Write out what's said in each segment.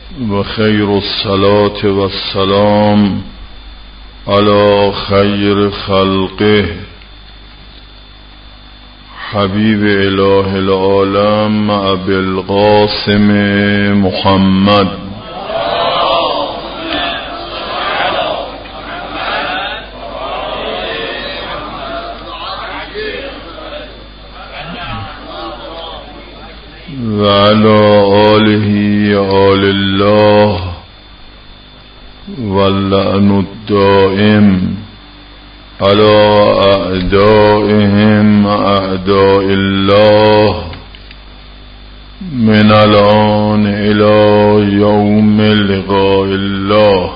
وخير الصلاة والسلام على خير خلقه حبيب إله العالم أبي القاسم محمد وعلى آله آل الله واللعن الدائم على أعدائهم أعداء الله من الآن إلى يوم لقاء الله.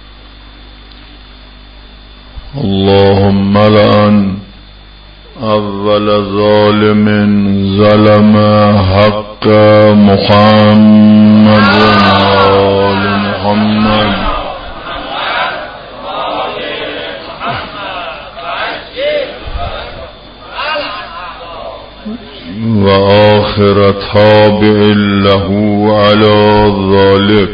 اللهم لعن أول ظالم ظلم حق محمد وآل محمد وآخر تابع له على ذلك.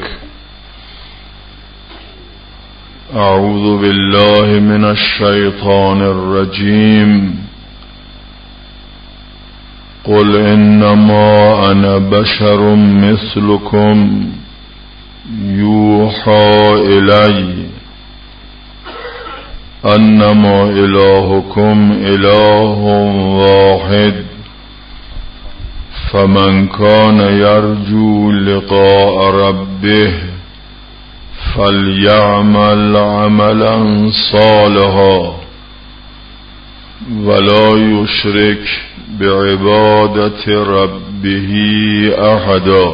أعوذ بالله من الشيطان الرجيم. قل إنما أنا بشر مثلكم يوحى إلي أنما إلهكم إله واحد فمن كان يرجو لقاء ربه فليعمل عملا صالحا ولا يشرك بعبادة ربه احدا.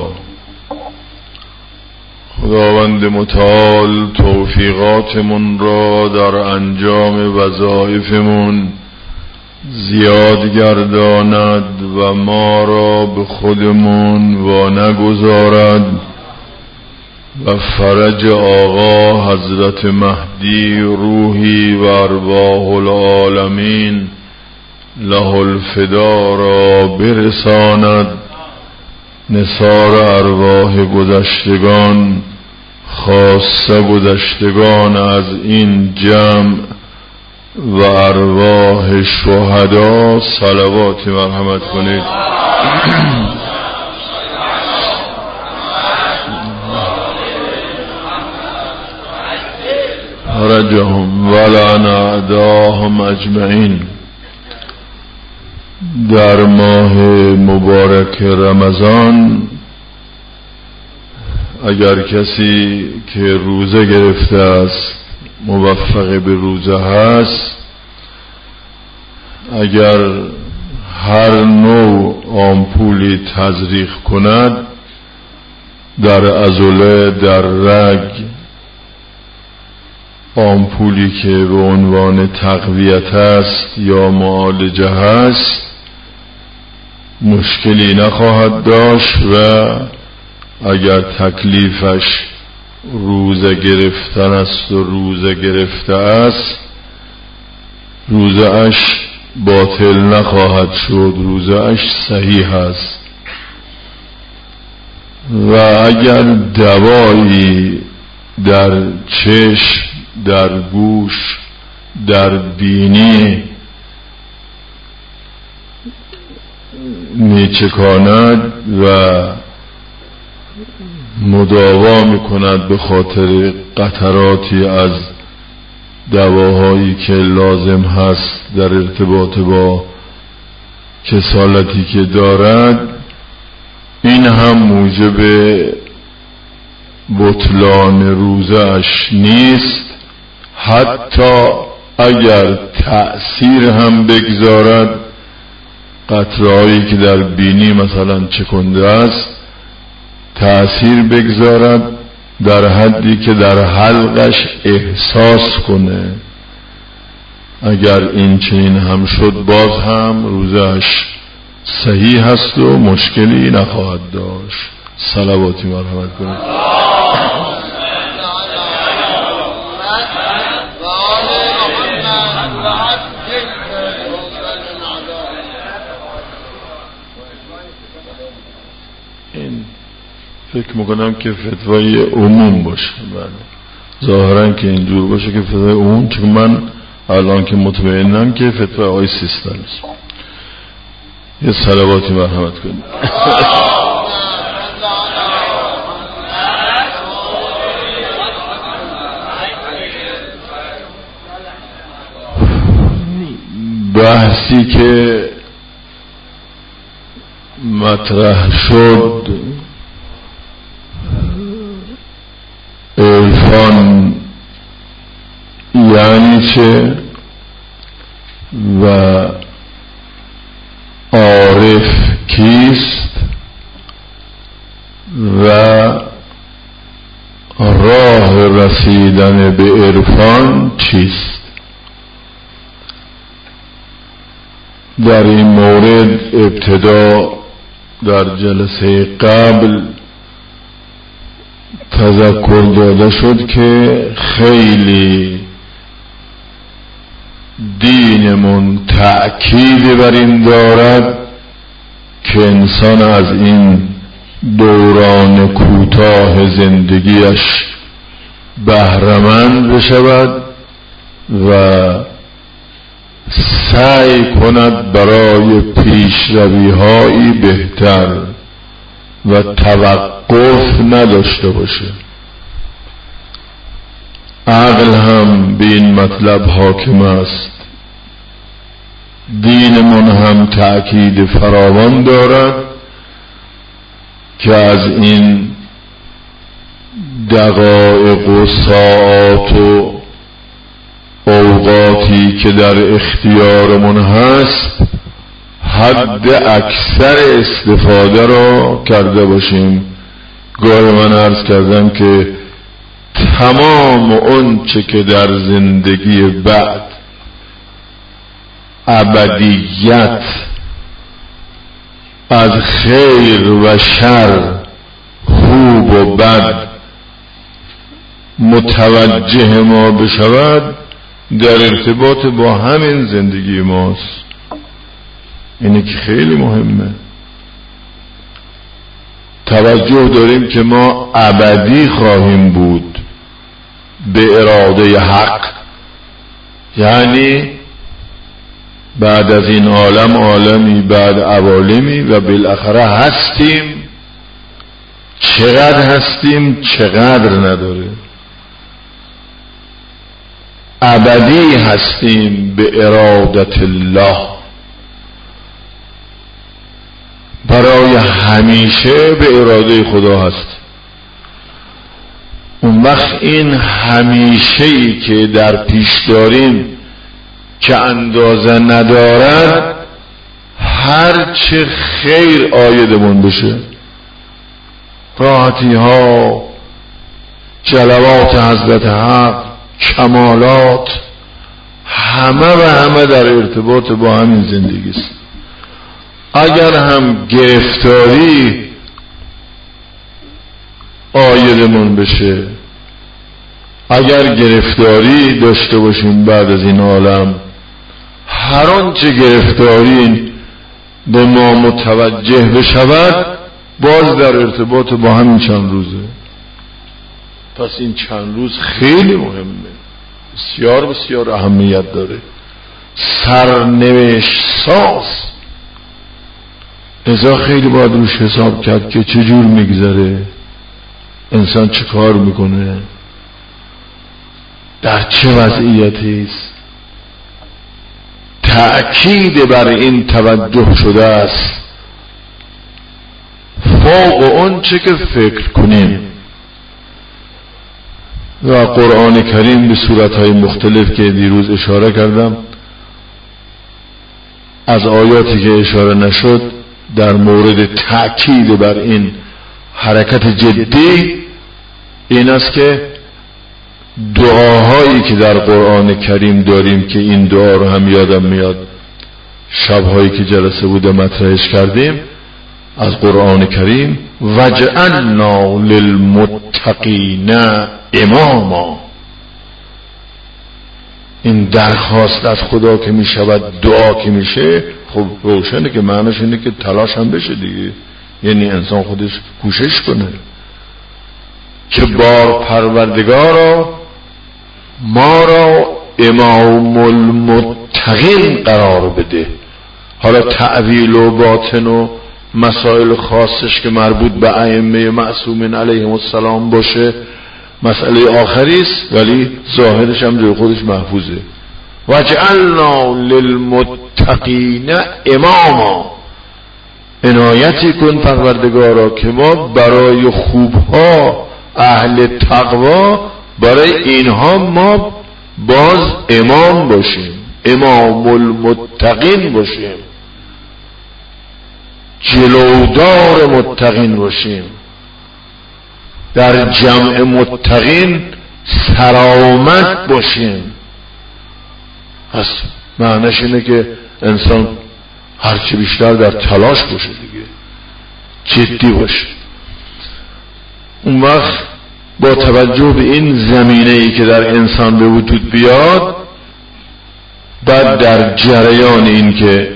خداوند متعال توفیقاتمون را در انجام وظایفمون زیاد گرداند و ما را به خودمون و نگذارد و فرج آقا حضرت مهدی روحی و ارواح العالمین له الفدا را برساند. نثار ارواح گذشتگان خاصه گذشتگان از این جمع و ارواح شهدا صلوات مرحمت کنید. فرجهم ولعن اعداهم اجمعین. در ماه مبارک رمضان اگر کسی که روزه گرفته است موفق به روزه هست، اگر هر نوع آمپولی تزریق کند در عضله، در رگ، آمپولی که به عنوان تقویت است یا معالجه است، مشکلی نخواهد داشت و اگر تکلیفش روزه گرفتن است و روزه گرفته است، روزه اش باطل نخواهد شد، روزه اش صحیح است. و اگر دوایی در چشم، در گوش، در بینی میچکاند و مداوا میکند به خاطر قطراتی از دواهایی که لازم هست در ارتباط با کسالتی که دارد، این هم موجب بطلان روزه‌اش نیست. حتی اگر تأثیر هم بگذارد، قطرهایی که در بینی مثلا چکنده است تأثیر بگذارد در حدی که در حلقش احساس کنه، اگر این چنین هم شد باز هم روزه‌اش صحیح هست و مشکلی نخواهد داشت. صلواتی مرحمت کنید. فکر میکنم که فتوای عموم باشه. بله ظاهرا که اینجور باشه که فتوای عموم، چون من الان که مطمئنم که فتوای آقای سیستان است. یه صلواتی مرحمت کنید. بحثی که مطرح شد عرفان یعنی چه و عارف کیست و راه رسیدن به عرفان چیست. در این مورد ابتدا در جلسه قبل تذکر داده شد که خیلی دینمون تأکید بر این دارد که انسان از این دوران کوتاه زندگیش بهره‌مند بشود و سعی کند برای پیشروی‌هایی بهتر و توقف نداشته باشه. عقل هم به این مطلب حاکم است. دینمون هم تأکید فراوان دارد که از این دقایق و ساعات و اوقاتی که در اختیارمون هست حد اکثر استفاده را کرده باشیم. گاهی من عرض کردم که تمام اون چه که در زندگی بعد ابدیت از خیر و شر، خوب و بد متوجه ما بشود در ارتباط با همین زندگی ماست. اینه که خیلی مهمه. توجه داریم که ما ابدی خواهیم بود به اراده حق، یعنی بعد از این عالم عالمی، بعد عوالمی و بالاخره هستیم. چقدر هستیم چقدر نداره. ابدی هستیم به ارادت الله، برای همیشه به اراده خدا هست. اون وقت این همیشه‌ای که در پیش داریم که اندازه ندارد، هر چه خیر آیدمون بشه، راحتی ها، جلوات حضرت حق، کمالات، همه و همه در ارتباط با همین زندگی است. اگر هم گرفتاری آیدمون بشه، اگر گرفتاری داشته باشیم بعد از این عالم، هر آنچه گرفتاری به ما متوجه بشود باز در ارتباط با همین چند روزه. پس این چند روز خیلی مهمه، بسیار بسیار اهمیت داره، سرنوشت ساز. لذا خیلی باید روش حساب کرد که چجور میگذره، انسان چه کار میکنه، در چه وضعیتی است. تأکید بر این توجه شده است فوق اون چه که فکر کنیم. و قرآن کریم به صورتهای مختلف که دیروز اشاره کردم، از آیاتی که اشاره نشد در مورد تأکید بر این حرکت جدی این است که دعاهایی که در قرآن کریم داریم، که این دعا رو هم یادم میاد شبهایی که جلسه بوده مطرحش کردیم از قرآن کریم، وجعلنا للمتقین اماما. این درخواست از خدا که می شود، دعا که میشه، خب روشنه که معنیش اینه که تلاش هم بشه دیگه، یعنی انسان خودش کوشش کنه. که بار پروردگارا ما را امام المتقین قرار بده. حالا تعویل و باطن و مسائل خاصش که مربوط به ائمه معصومین علیهم السلام باشه مسئله آخری است، ولی ظاهرش هم جای خودش محفوظه. وجعلنا للمتقین اماما، عنایتی کن پروردگارا که ما برای خوبها اهل تقوا، برای اینها ما باز امام باشیم، امام المتقین باشیم، جلودار متقین باشیم، در جمع متقین سرآمد باشیم. پس معنیش اینه که انسان هرچی بیشتر در تلاش باشه دیگه، جدی باشه. اون وقت با توجه به این زمینه‌ای که در انسان به وجود بیاد، بعد در جریان این که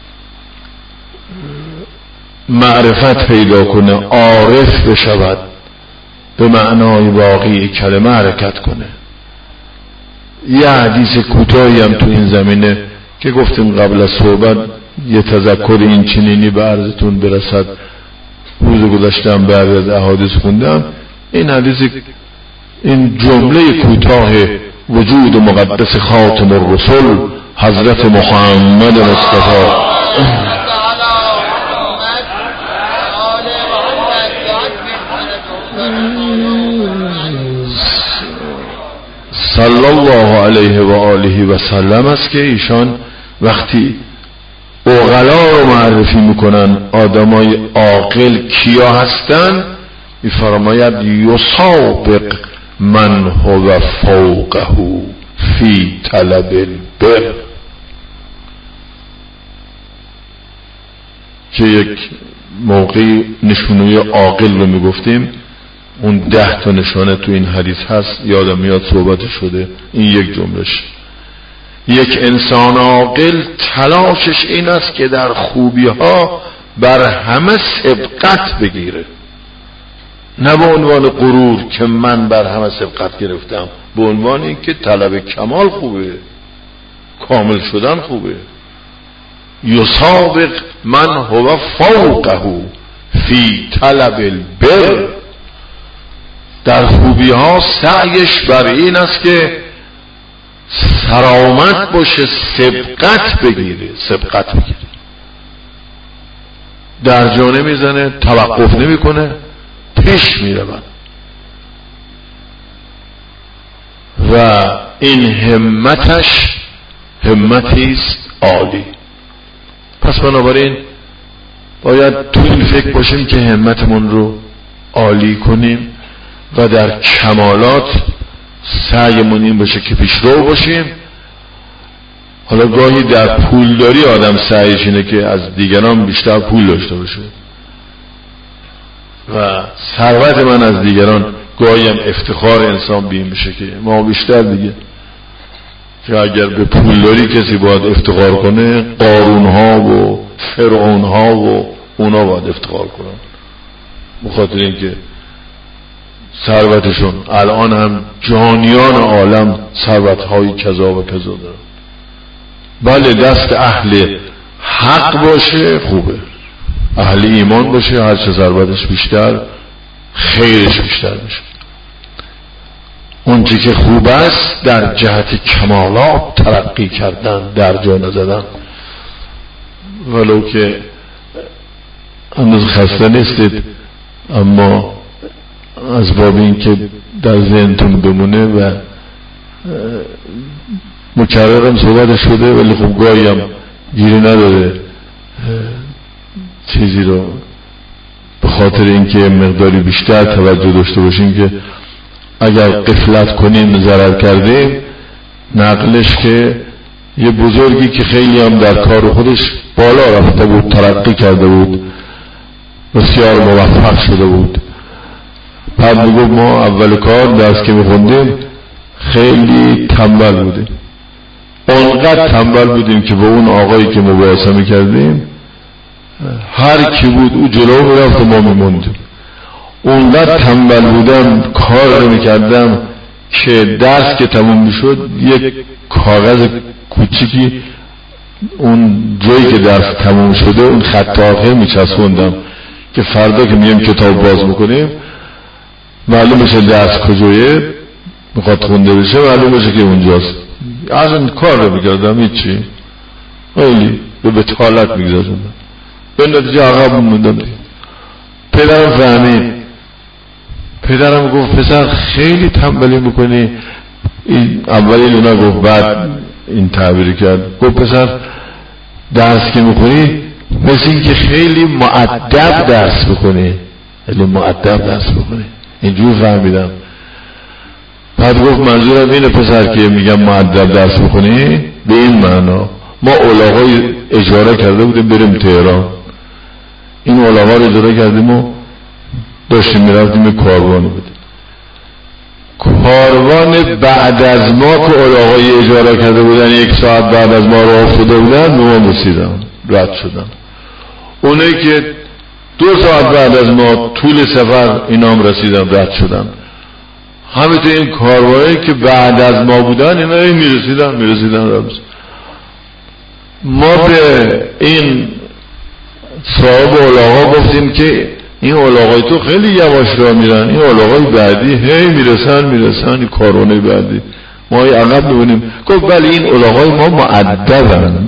معرفت پیدا کنه، عارف بشود، به معنای واقعی کلمه حرکت کنه. یه حدیث کوتاهی هم تو این زمینه که گفتیم قبل از صحبت یه تذکر این چنینی به عرضتون برسد. روز گذشتم بعد از احادیث خوندم این حدیث، این جمله کوتاه وجود مقدس خاتم الرسل حضرت محمد مصطفی صلی الله علیه و آله و سلم است که ایشان وقتی عقلا رو معرفی میکنن، آدمای عاقل کیا هستن، میفرماید یسابق من هو فوقه فی طلب البر، که یک موقعی نشونه عاقل رو میگفتیم، اون 10 تا نشانه تو این حدیث هست، یادم میاد صحبت شده، این یک جملهش. یک انسان عاقل تلاشش این است که در خوبی ها بر همه سبقت بگیره، نه به عنوان غرور که من بر همه سبقت گرفتم، به عنوان این که طلب کمال خوبه، کامل شدن خوبه. یسابق من هو فوقه فی طلب البر، در خوبی ها سعیش بر این است که سرآمد باشه، سبقت بگیره، سبقت بگیره، در جا نمیزنه، توقف نمیکنه، پیش میرود. و این همتش همتی است عالی. پس بنابراین باید تو این فکر باشیم که همتمون رو عالی کنیم و در کمالات سعیمون این باشه که پیشرو باشیم. حالا گاهی در پولداری آدم سعیش اینه که از دیگران بیشتر پول داشته باشه و ثروت من از دیگران، گاهی هم افتخار انسان بیم میشه که ما بیشتر دیگه، که اگر به پولداری کسی باید افتخار کنه، قارون ها و فرعون ها و اونا باید افتخار کنن، بخاطر اینکه ثروتشون الان هم جانیان عالم ثروت‌های کذا و کذا دارن. بله دست اهل حق باشه خوبه، اهل ایمان باشه، هرچه ثروتش بیشتر خیرش بیشتر میشه. اون چی که خوب است در جهت کمالات ترقی کردن، در جا نزدن، ولو که هنوز خسته نیستید، اما از باب این که در ذهنتون بمونه و مکررم صحبت شده، ولی خب گاهی هم گیری نداره چیزی رو، به خاطر اینکه مقداری بیشتر توجه داشته باشیم که اگر غفلت کنیم ضرر کردیم. نقلش که یه بزرگی که خیلی هم در کار خودش بالا رفته بود، ترقی کرده بود، بسیار موفق شده بود، بعد میگو ما اول کار درس که میخوندیم خیلی تنبل بودیم، اونقدر تنبل بودیم که با اون آقایی که مباحثه میکردیم هر کی بود او جلو میرفت و ما میموندیم. اونقدر تنبل بودم کار نمی‌کردم که درس که تموم میشد یک کاغذ کوچیکی اون جایی که درس تموم شده اون خط آخر میچسبوندم که فردا که میام کتاب باز میکنیم معلوم بشه درس کجایه میخواد خونده بشه معلوم بشه که اونجاست. اصلا کار رو میکردم هیچی، خیلی به بطالت میگذاشتم، به نتیجه عقب موندم. پدرم فهمید، پدرم گفت پسر خیلی تنبلی میکنی. این اولی اینا گفت، بعد این تعبیری کرد، گفت پسر درس که میکنی مثل این که خیلی مؤدب درس بکنی، خیلی مؤدب درس بکنی. اینجور فهمیدم. بعد گفت منظورم اینه پسر که میگم مؤدب درس بکنی به این معنا ما الاغای اجاره کرده بودیم بریم تهران، این الاغا رو اجاره کردیم و داشتیم میرفتیم کاروان بودیم. کاروان بعد از ما که الاغای اجاره کرده بودن 1 ساعت بعد از ما راه افتاده بودن به ما رسیدن، رد شدن. اونایی که 2 ساعت بعد از ما طول سفر اینام رسیدن رد شدن. همینطور این کاروانی که بعد از ما بودن اینا میرسیدن رد. ما به این صاحب الاغا گفتیم که این الاغای تو خیلی یواش راه میرن، این الاغای بعدی هی میرسن این کاروانی بعدی ما عقب میبینیم. گفت بله این الاغای ما مؤدبن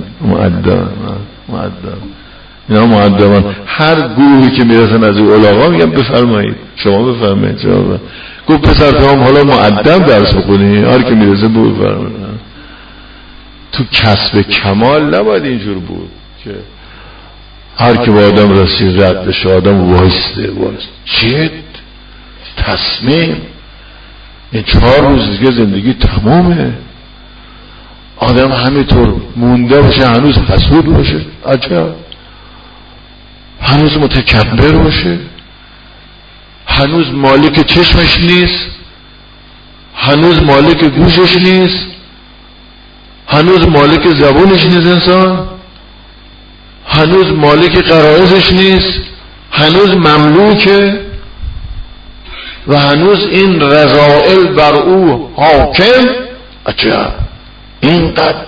اینا مؤدبن. هر گروهی که میرسن از این الاغا میگن بفرمایید شما بفرمایید. گفت پسر تو هم حالا مؤدب درس بخونی، هر که میرسه بفرمایید. تو کسب کمال نباید اینجور بود که هر که با آدم رسید رد بشه، آدم وایسته جد تصمیم. این 4 روز دیگه زندگی تمامه، آدم همینطور مونده باشه، هنوز حسود باشه، عجب، هنوز متکبر باشه، هنوز مالک چشمش نیست، هنوز مالک گوشش نیست، هنوز مالک زبونش نیست انسان، هنوز مالک غرایزش نیست، هنوز مملوکه و هنوز این رذائل بر او حاکم. عجب، اینقدر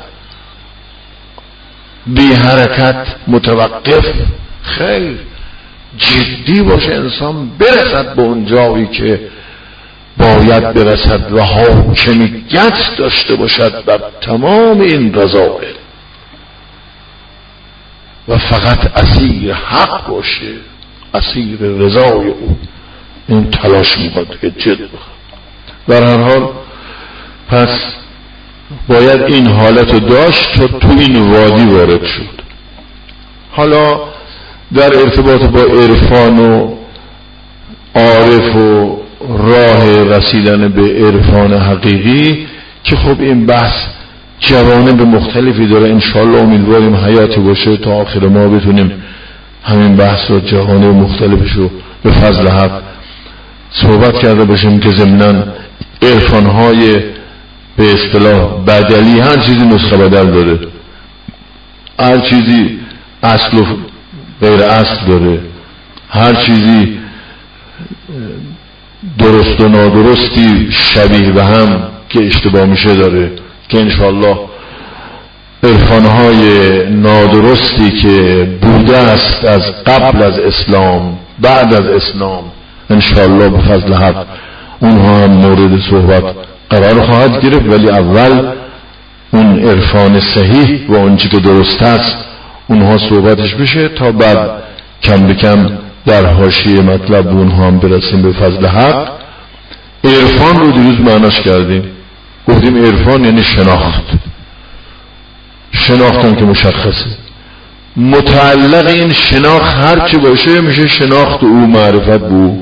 بی حرکت متوقف. خیر، جدی باشه انسان برسد به اون جایی که باید برسد و حاکمیت داشته باشد بر تمام این رذائل و فقط اسیر حق باشه، اسیر رضای او. این تلاش میخواد که جد بخواد. در هر حال پس باید این حالت رو داشت تا تو این وادی وارد شد. حالا در ارتباط با عرفان و عارف و راه رسیدن به عرفان حقیقی که خب این بحث جوانب مختلفی داره، انشاءالله امیدواریم حیاتی باشه تا آخر ما بتونیم همین بحث رو جوانب مختلفش رو به فضل حق صحبت کرده باشیم که ضمناً عرفانهای به اصطلاح بدلی، هر چیزی نسخه بدل داره، هر چیزی اصل و غیر اصل داره، هر چیزی درست و نادرستی شبیه به هم که اشتباه میشه داره که انشاءالله عرفانهای نادرستی که بوده است از قبل از اسلام بعد از اسلام انشاءالله به فضل حق اونها هم مورد صحبت قرار خواهد گرفت، ولی اول اون عرفان صحیح و اون چی که درست است اونها صحبتش بشه تا بعد کم به کم در حاشیه مطلب اونها هم برسیم به فضل حق. عرفان رو دیروز معناش کردیم، گفتیم عرفان یعنی شناخت، شناختم که مشخصه، متعلق این شناخت هر چی باشه میشه شناخت او، معرفت بو،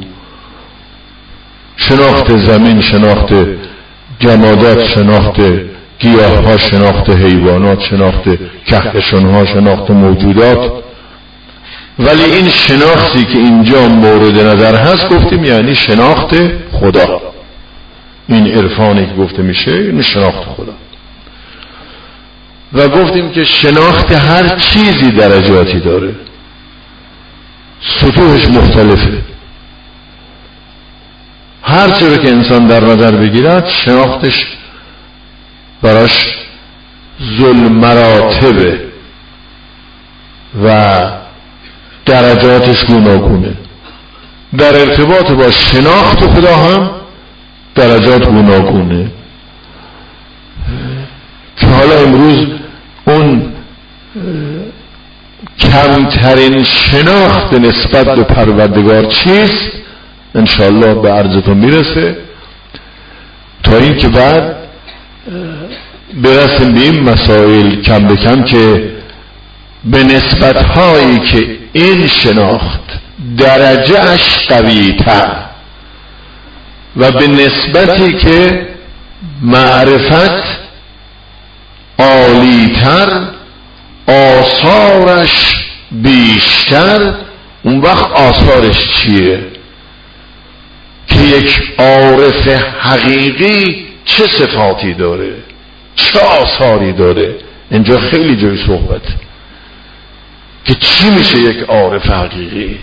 شناخت زمین، شناخت جمادات، شناخت گیاه‌ها، شناخت حیوانات، شناخت کهکشان‌ها، شناخت موجودات. ولی این شناختی که اینجا مورد نظر هست گفتیم یعنی شناخت خدا. این عرفانی که گفته میشه یعنی شناخت خدا. و گفتیم که شناخت هر چیزی درجاتی داره، سطوحش مختلفه. هر چه که انسان در نظر بگیرد شناختش براش ذل مراتبه و درجاتش گوناگونه. در ارتباط با شناخت خدا هم درجات گوناگونه که حالا امروز اون کمترین شناخت نسبت به پروردگار چیست انشاءالله به عرضتون میرسه، تا این که بعد برسیم به این مسائل کم به کم که به نسبت هایی که این شناخت درجه اش قوی تر و به نسبتی که معرفت عالی تر آثارش بیشتر، اون وقت آثارش چیه؟ که یک عارف حقیقی چه صفاتی داره، چه آثاری داره. اینجا خیلی جای صحبت که چی میشه یک عارف حقیقی،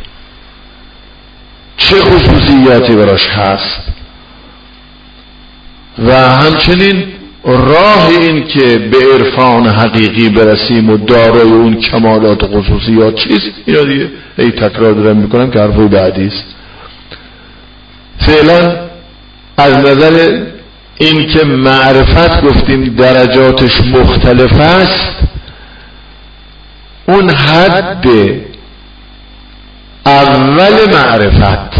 چه خصوصیاتی براش هست و همچنین راه این که به عرفان حقیقی برسیم و دارای اون کمالات و خصوصیات چیست. اینا دیگه ای تکرار دارم میکنم که حرفای بعدی است. فعلا از نظر این که معرفت گفتیم درجاتش مختلف است، اون حد اول معرفت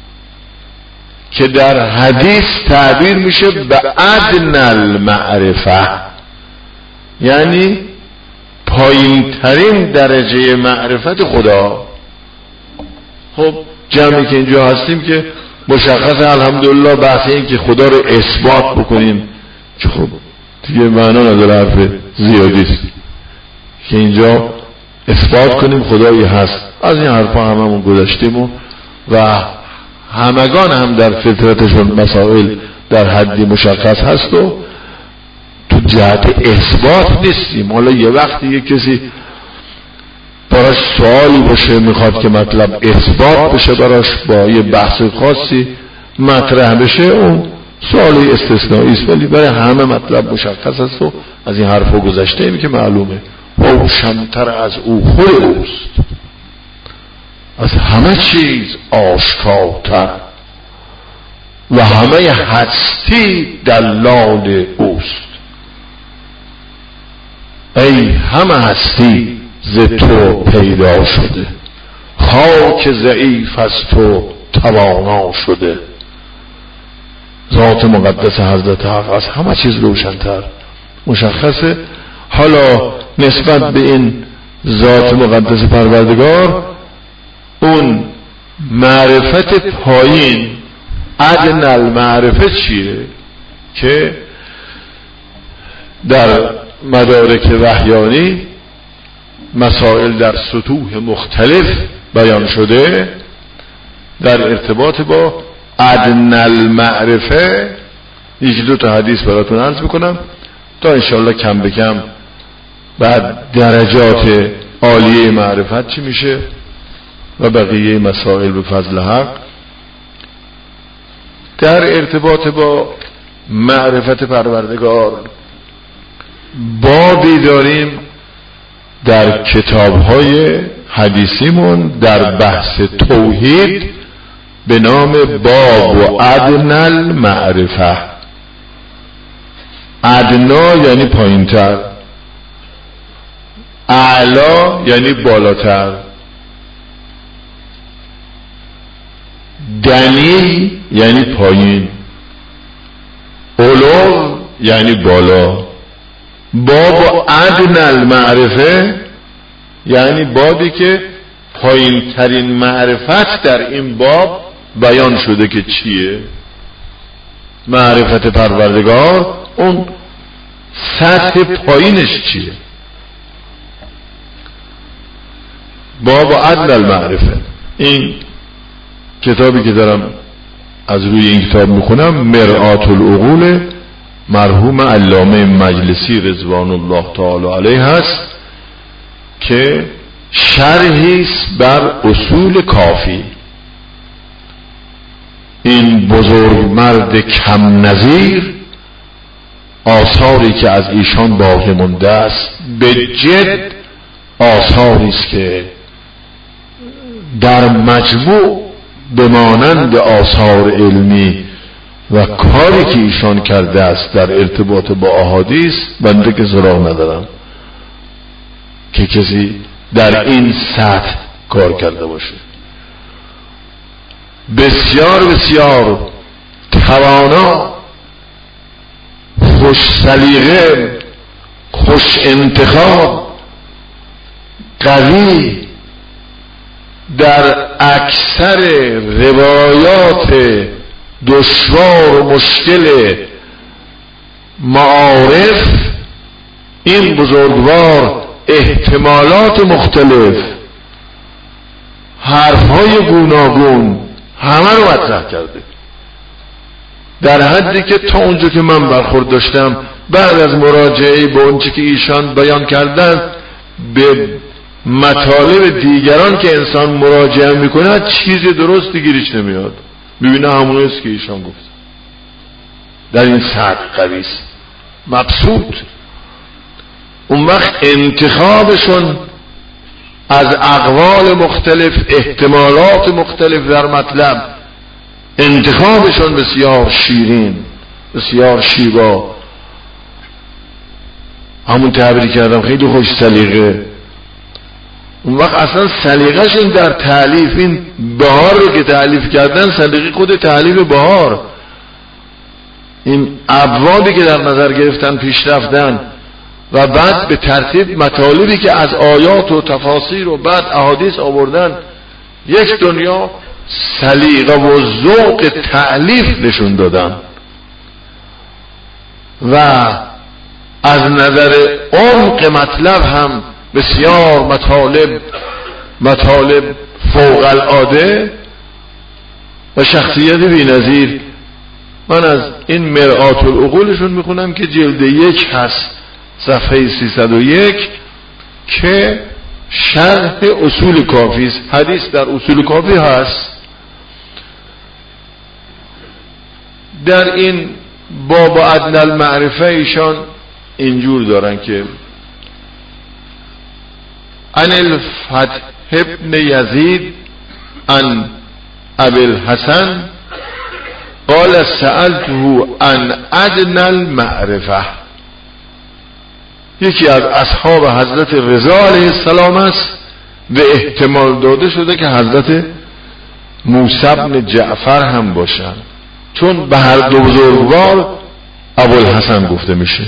که در حدیث تعبیر میشه به ادنی المعرفه، یعنی پایین ترین درجه معرفت خدا. خب جمعی که اینجا هستیم که مشخص الحمدلله بحث این که خدا رو اثبات بکنیم که خب دیگه معنا نداره، حرف زیادی است که اینجا اثبات کنیم خدایی هست. از این حرفا هممون گذشتیم و همگان هم در فطرتشون مسائل در حدی مشخص هست و تو جهت اثبات نیستیم. حالا یه وقتی یه کسی براش سوالی باشه میخواد که مطلب اثبات بشه براش با یه بحث خاصی مطرح بشه، اون سوالی استثنایی است، ولی برای همه مطلب مشخص است و از این حرفا گذشتیم که معلومه روشن‌تر از او خود اوست، از همه چیز آشکارتر و همه هستی دلال اوست. ای همه هستی ز تو پیدا شده، خاک ضعیف از تو توانا شده. ذات مقدس حضرت حق از همه چیز روشن‌تر مشخصه. حالا نسبت به این ذات مقدس پروردگار اون معرفت پایین ادنی المعرفه چیه که در مدارک وحیانی مسائل در سطوح مختلف بیان شده. در ارتباط با ادنی المعرفه یکی دو تا حدیث براتون عرض بکنم تا انشاءالله کم به کم بعد درجات عالیه معرفت چی میشه و بقیه مسائل به فضل حق. در ارتباط با معرفت پروردگار بابی داریم در کتاب‌های حدیثیمون در بحث توحید به نام باب و ادنی المعرفه. ادنا یعنی پایینتر، اعلا یعنی بالاتر، دنی یعنی پایین، علو یعنی بالا. باب ادنی المعرفه یعنی بابی که پایین ترین معرفت در این باب بیان شده که چیه؟ معرفت پروردگار اون سطح پایینش چیه؟ باب ادنی المعرفه. این کتابی که دارم از روی این کتاب میخونم مرآت العقول مرحوم علامه مجلسی رضوان الله تعالی علیه هست که شرحی است بر اصول کافی. این بزرگ مرد کم نظیر آثاری که از ایشان باقی مونده است به جد آثاری است که در مجموع به مانند آثار علمی و کاری که ایشان کرده است در ارتباط با احادیث بنده که سراغ ندارم که کسی در این سطح کار کرده باشه. بسیار بسیار توانا، خوش سلیقه، خوش انتخاب، قوی، در اکثر روایات دشوار و مشکل معارف این بزرگوار احتمالات مختلف، حرفهای گوناگون همه رو مطرح کرده، در حدی که تا اونجا که من برخورد داشتم بعد از مراجعه به اونچه که ایشان بیان کردن به مطالب دیگران که انسان مراجعه میکنه چیز درستی گیرش نمیاد، ببینه همون است که ایشان گفت. در این سطح قوی است، مبسوط. اون وقت انتخابشون از اقوال مختلف، احتمالات مختلف در مطلب، انتخابشون بسیار شیرین، بسیار شیوا، همون تعبیری کردم خیلی خوش سلیقه. اون وقت اصلا سلیقه‌شون در تألیف، این بهار رو که تألیف کردن سلیقه خود تألیف بهار، این ابوابی که در نظر گرفتن پیش رفتن و بعد به ترتیب مطالبی که از آیات و تفاسیر و بعد احادیث آوردن، یک دنیا سلیقه و ذوق تألیف نشون دادن و از نظر عمق مطلب هم بسیار مطالب فوق العاده و شخصیت بی‌نظیر. من از این مرآت العقولشون میخونم که جلد 1 هست، صفحه 301 که شرح اصول کافی است. حدیث در اصول کافی هست. در این باب ادنی المعرفه ایشان اینجور دارن که عن الفتح ابن یزید عن ابی الحسن قال سألته عن ادنی المعرفه. یکی از اصحاب حضرت رضا علیه السلام است، به احتمال داده شده که حضرت موسی بن جعفر هم باشن، چون به هر دو بزرگوار ابوالحسن گفته میشه.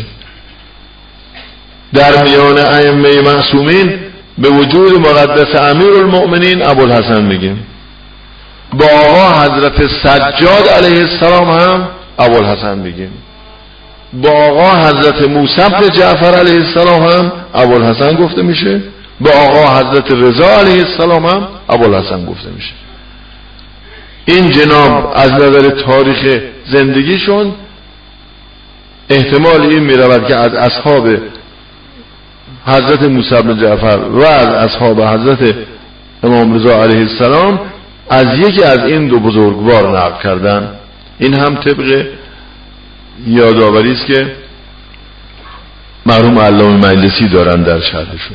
در میان ائمه معصومین به وجود مقدس امیرالمؤمنین ابوالحسن میگیم، با آقا حضرت سجاد علیه السلام هم ابوالحسن میگیم، با آقا حضرت موسی بن جعفر علیه السلام هم ابوالحسن گفته میشه، با آقا حضرت رضا علیه السلام هم ابوالحسن گفته میشه. این جناب از نظر تاریخ زندگیشون احتمال این میرود که از اصحاب حضرت موسی بن جعفر و از اصحاب حضرت امام رضا علیه السلام از یکی از این دو بزرگوار نقل کردن. این هم طبق یادآوری است که مرحوم علامه مجلسی دارن در شرحشون.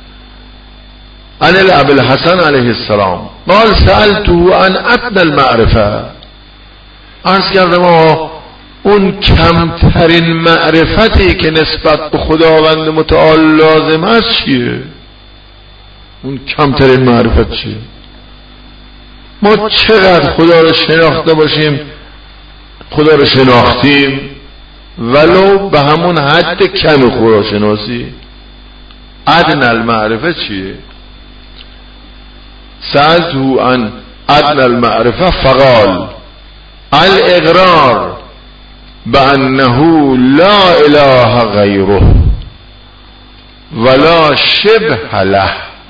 عن ابی الحسن علیه السلام قال سألته عن ادنی المعرفه. عرض کردم اون کمترین معرفتی که نسبت به خداوند متعال لازم است چیه؟ اون کمترین معرفت چیه؟ ما چقدر خدا رو شناخته باشیم، خدا رو شناختیم ولو به همون حد کم خدا شناسی. ادنی المعرفه چیه؟ سألته عن ادنی المعرفه فقال الاقرار بأنه لا اله غیره ولا شبه له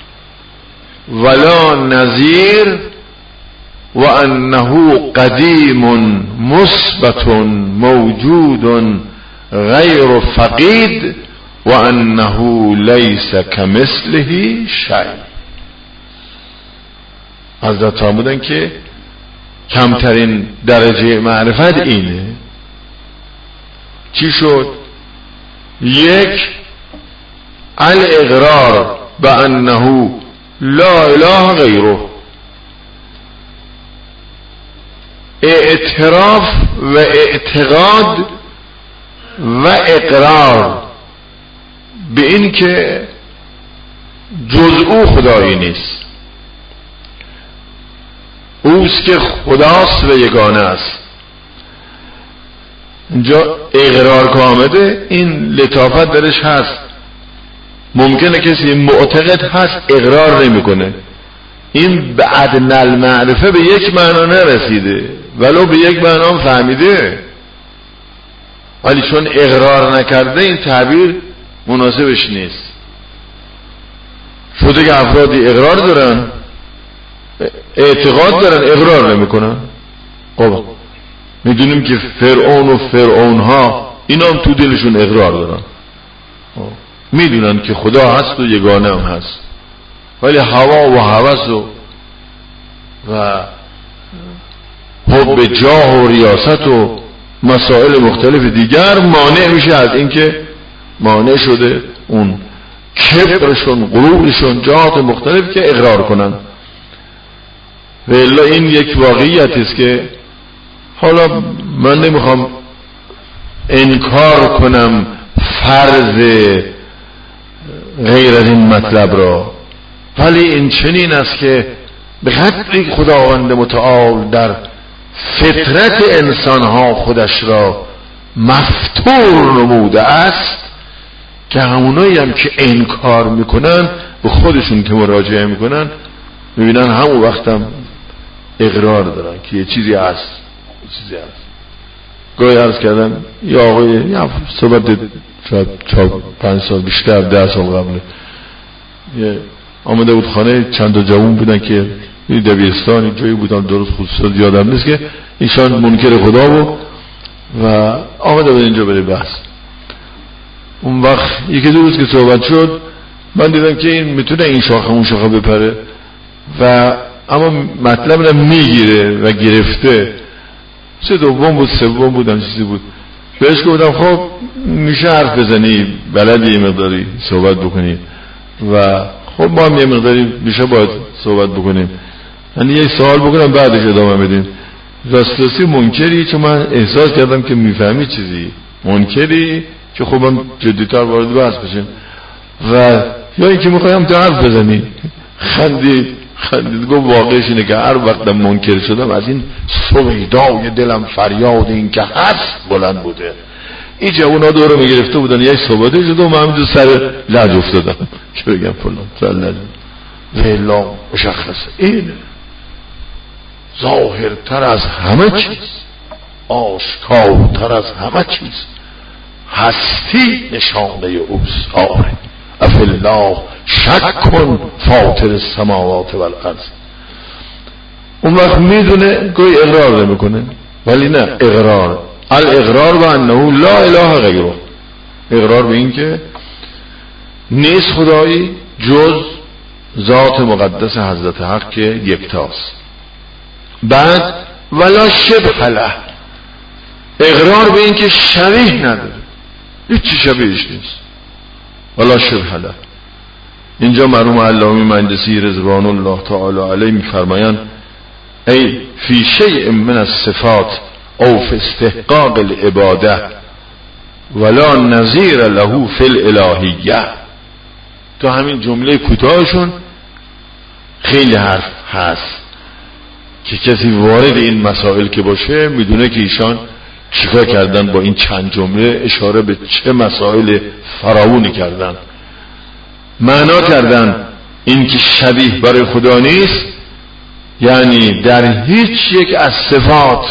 ولا نظیر وأنه قدیم مثبت موجود غیر فقید وأنه لیس کمثله شیء. حضرت فرمودن که کمترین درجه معرفت اینه. چی شد؟ یک، الاقرار بانه لا اله غیره، اعتراف و اعتقاد و اقرار به این که جز او خدایی نیست، اوست که خداست و یگانه است. اینجا اقرار کامده، این لطافت درش هست. ممکنه کسی معتقد هست اقرار نمیکنه، این به ادنی المعرفه به یک معنا نرسیده ولو به یک معنا فهمیده، ولی چون اقرار نکرده این تعبیر مناسبش نیست. شده که افرادی اقرار دارن، اعتقاد دارن، اقرار نمیکنن. خب میدونیم که فرعون و فرعونها اینا هم تو دلشون اقرار دارن، میدونن که خدا هست و یگانه هم هست، ولی هوا و هوس و حب جاه و ریاست و مسائل مختلف دیگر مانع میشه از اینکه مانع شده اون کبرشون، غرورشون، جهات مختلف که اقرار کنن. و الا این یک واقعیت است که حالا من نمیخوام انکار کنم فرض غیر از این مطلب را، ولی این چنین است که به قدری خداوند متعال در فطرت انسانها خودش را مفتور نموده است که همونایی هم که انکار میکنن به خودشون که مراجعه میکنن میبینن همون وقت هم اقرار دارن که یه چیزی هست، چیزی هست. گاهی عرض کردم یه آقای صحبت شاید 4-5 سال بیشتر 10 سال قبل آمده بود خانه، چند تا جوون بودن که دبیرستانی جایی بودن، درست خصوصا یادم نیست، که ایشان منکر خدا بود و آمده بود اینجا برای بحث. اون وقت یکی دو روز که صحبت شد من دیدم که این میتونه این شاخه اون شاخه بپره و اما مطلب رو میگیره و گرفته. دوم بود سوم بودم چیزی بود، بهش گفتم خب میشه حرف بزنی، بلدی یه مقداری صحبت بکنی و خب ما هم یه مقداری میشه باید صحبت بکنیم، یعنی یه سوال بکنم بعدش ادامه بدیم. راستی منکری؟ چون من احساس کردم که میفهمی چیزی، منکری که خب من جدیتر وارد بحث بشیم و یا اینکه میخوایم تو حرف بزنی. خندید گفت واقعش اینه که هر وقت منکر شدم از این سویدای دلم فریاد این که هست بلند بوده. این جوونا دورو میگرفته بودن، یک صحبته شد و من همینجور سر لج افتادم که بگم فلان سر لج ویلا مشخصه. این ظاهرتر از همه چیز، آشکارتر از همه چیز هستی نشانه اوست. آره افالله شک کن فاطر السماوات والارض. اون وقت میدونه گوی اقرار نمیکنه، ولی نه، اقرار الاقرار و انه لا اله غیره، اقرار به این که نیست خدایی جز ذات مقدس حضرت حق که یکتاست. بعد ولا شبه له، اقرار به این که شبیه نداره، هیچی شبیهش نیست. ولا شبه له. اینجا مرحوم علامه مهندسی رضوان الله تعالی علیه میفرمایند ای فی شیء من الصفات او فی استحقاق العباده ولا نظیر له فی الالهیه. تو همین جمله کوتاهشون خیلی حرف هست که کسی وارد این مسائل که باشه میدونه که ایشان چیکار کردن با این چند جمله، اشاره به چه مسائل فراوانی کردن. معنا کردن این که شبیه برای خدا نیست، یعنی در هیچ یک از صفات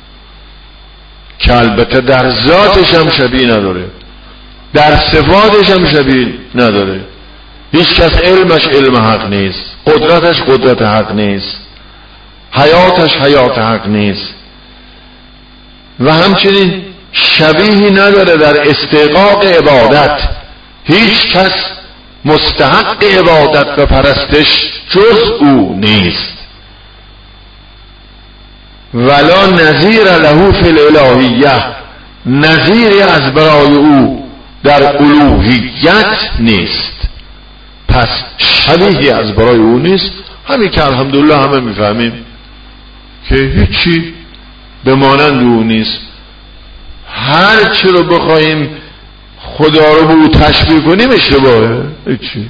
که البته در ذاتش هم شبیه نداره، در صفاتش هم شبیه نداره. هیچ کس علمش علم حق نیست، قدرتش قدرت حق نیست، حیاتش حیات حق نیست و همچنین شبیهی نداره در استحقاق عبادت. هیچ کس مستحق عبادت و پرستش جز او نیست. ولا نظیر له فی الالهیه، نظیری از برای او در الوهیت نیست، پس شبیهی از برای او نیست. همین که الحمدلله همه میفهمیم که هیچی به مانند او نیست. هر چی رو بخوایم خدا رو به او تشبیه کنیم اشتباهه. هیچی.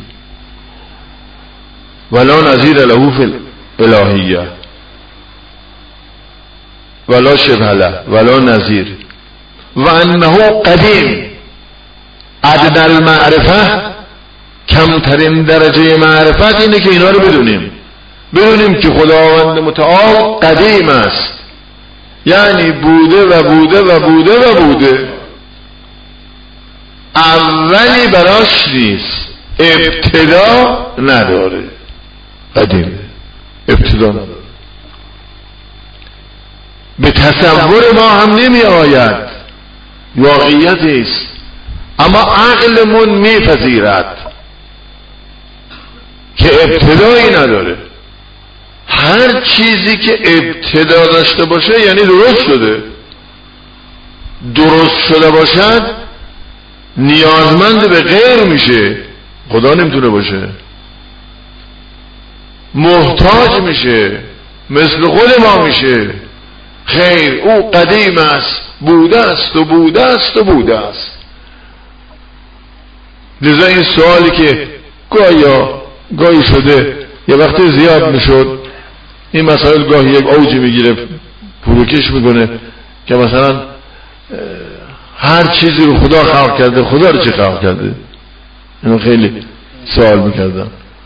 ولا نظیر له فی الالهیه ولا شبه له ولا نظیر و انه قدیم. عدد المعرفه، کمترین درجه معرفت اینه که اینا رو بدونیم که خداوند متعال قدیم است، یعنی بوده و بوده و بوده و بوده، اولی براش نیست، ابتدا نداره. قدیم ابتدا نداره، به تصور ما هم نمی آید، واقعیت است، اما عقلمون میپذیرد که ابتدایی نداره. هر چیزی که ابتدا داشته باشه یعنی درست شده. درست شده باشد نیازمند به غیر میشه، خدا نمیتونه باشه، محتاج میشه، مثل خود ما میشه. خیر، او قدیم است، بوده است و بوده است و بوده است. لذا این سوالی که گاهی شده، یه وقتی زیاد میشد، این مسائل گاهی یک اوجی میگیره، فروکش میکنه که مثلا هر چیزی رو خدا خلق کرده، خدا رو چه خلق کرده؟ اینو خیلی سوال میکردم.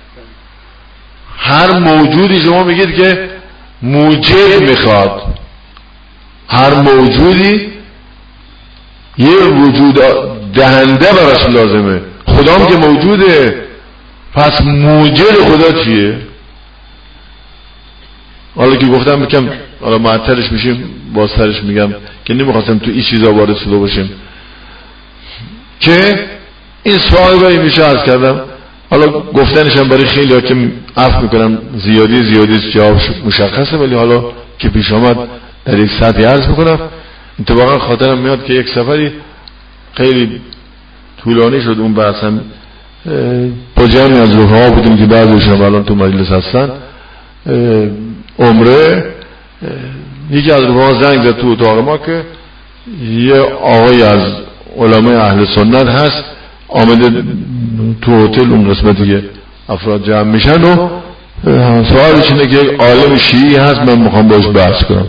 هر موجودی شما میگید که موجب میخواد، هر موجودی یه وجود دهنده براش لازمه، خدا هم که موجوده، پس موجب خدا چیه؟ حالا که گفتم بکم حالا معطلش میشیم، بازترش میگم که نمیخواستم تو این چیزا وارد شده باشیم که این سوال رو میشه عرض کردم. حالا گفتنشم برای خیلی ها که عفو میکنم زیادی جواب مشخصه، ولی حالا که پیش آمد در یک سطحی عرض میکنم. اتفاقا خاطرم میاد که یک سفری خیلی طولانی شد، اون بحثم با جمعی از رفقا بودیم که بعضیشون الان تو مجلس هستن، عمره. یکی از رفقا زنگ زد تو اتاق ما که یه آقای از علمای اهل سنت هست، آمده تو هتل اون قسمتی که افراد جمع میشن و سوالش اینه که یک عالم شیعی هست، من میخوام باش بحث کنم.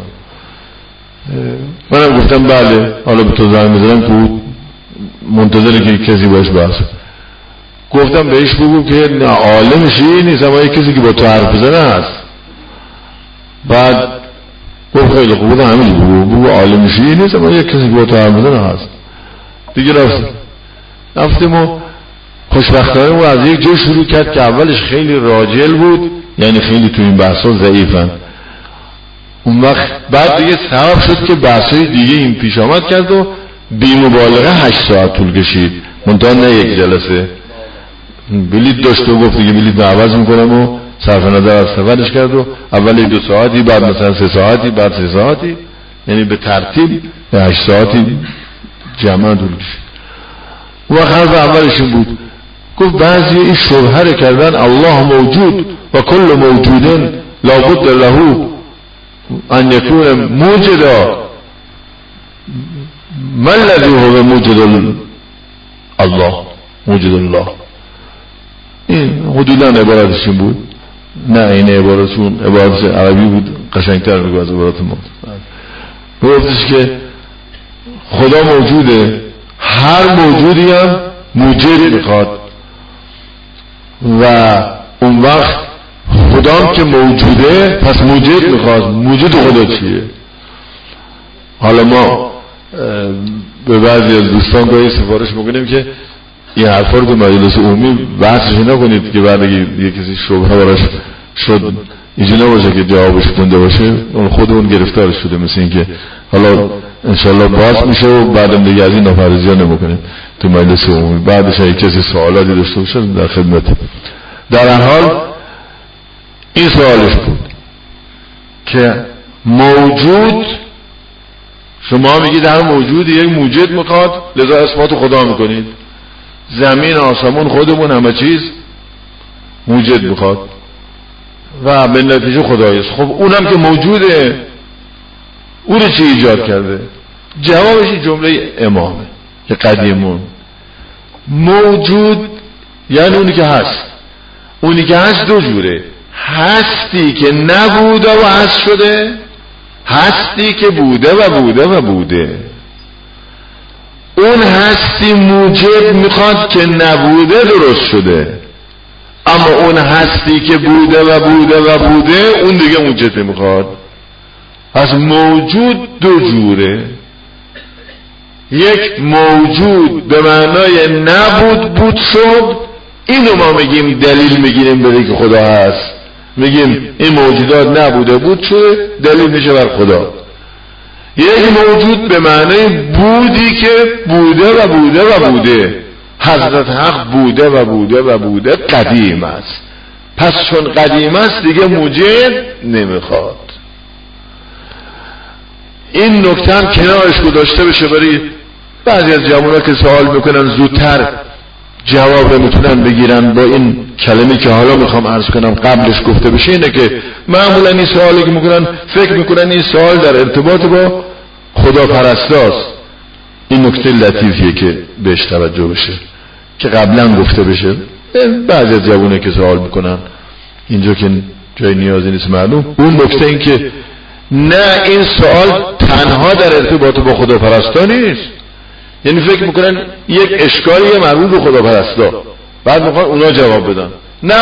منم گفتم بله، حالا به تو زنگ میزنم که منتظره که کسی باش بحث. گفتم بهش بگو که نه عالم شیعی نیست، اما یک کسی که با تو حرف بزنه هست. بعد گفت خیلی خوب، بودم همین بگو عالم شیعی نیست، اما یک کسی که با تو حرف بزنه هست. دیگه رفتیم و خوشبختانه او از یک جای شروع کرد که اولش خیلی راجل بود، یعنی خیلی تو این بحثا ضعیفن. اون وقت بعد دیگه سبب شد که بحثای دیگه این پیش آمد کرد و بی مبالغه 8 ساعت طول کشید، منتها نه یک جلسه. بلیط داشت و گفت دیگه بلیط عوض میکنم و صرف نظر از سفرش کرد و اول 2 ساعتی، بعد مثلا 3 ساعتی، بعد 3 ساعتی، یعنی به ترتیب 8 ساعتی جمع طول کشید. و حرف اولش این بود، گفت بعضی این شبهه رو کردن الله موجود و کل موجود لابد له ان یکون موجدا، من الذی هو موجد الله، موجد الله. این حدودا عبارتش این بود، نه این عبارت عربی بود، قشنگتر میگه از عبارت ما. گفتش که خدا موجوده، هر موجودی هم موجد میخواد و اون وقت خدا هم که موجوده پس موجد میخواد. موجود خدا چیه؟ حالا ما به بعضی از دوستان گاهی سفارش میکنیم که این حرفا رو تو مجلس عمومی بحثش نکنید که بعد یه کسی شبهه براش شد اینجا نباشه که جوابش کنده باشه، اون خودمون گرفتار شده. مثل این که حالا انشالله باز میشه و بعدم دیگه از این نافرزی ها نمیکنیم تو مجلس عمومی. بعدش اگه کسی سوالاتی داشته باشه در خدمت. در هر حال این سوالش بود که موجود، شما میگید هر موجود یک موجد میخواد، لذا اثبات خدا میکنید. زمین، آسمون، خودمون، همه چیز موجد میخواد و به نتیجه خدایست. خب اونم که موجوده، اون چی ایجاد کرده؟ جوابش جمله امامه که قدیمون. موجود یعنی اونی که هست. اونی که هست دو جوره: هستی که نبوده و هست شده، هستی که بوده و بوده و بوده. اون هستی موجب میخواد که نبوده درست شده، اما اون هستی که بوده و بوده و بوده اون دیگه موجب میخواد. پس موجود دو جوره: یک موجود به معنای نبود بود شد، اینو ما میگیم دلیل میگیریم بده که خدا هست، میگیم این موجودات نبوده بود شده، دلیل میشه بر خدا. یک موجود به معنای بودی که بوده و بوده و بوده. حضرت حق بوده و بوده و بوده، قدیم است. پس چون قدیم است دیگه موجد نمیخواد. این نکته هم کنارش گذاشته بشه برای بعضی از جوانان که سوال میکنن زودتر جواب میتونن بگیرن با این کلمه که حالا میخوام عرض کنم قبلش گفته بشه. اینه که معمولا این سوالی که میکنن فکر میکنن این سوال در ارتباط با خدا پرستاست. این نکته لطیفیه که بهش توجه بشه که قبلا گفته بشه. بعضی از جوانان که سوال میکنن اینجا که جای نیازی نیست معلوم. اون نکته این که نه، این سوال تنها در ارتباط با خدا پرستا نیست. یعنی فکر میکنن یک اشکالی مربوط به خدا پرستا، بعد میخوان اونا جواب بدن. نه،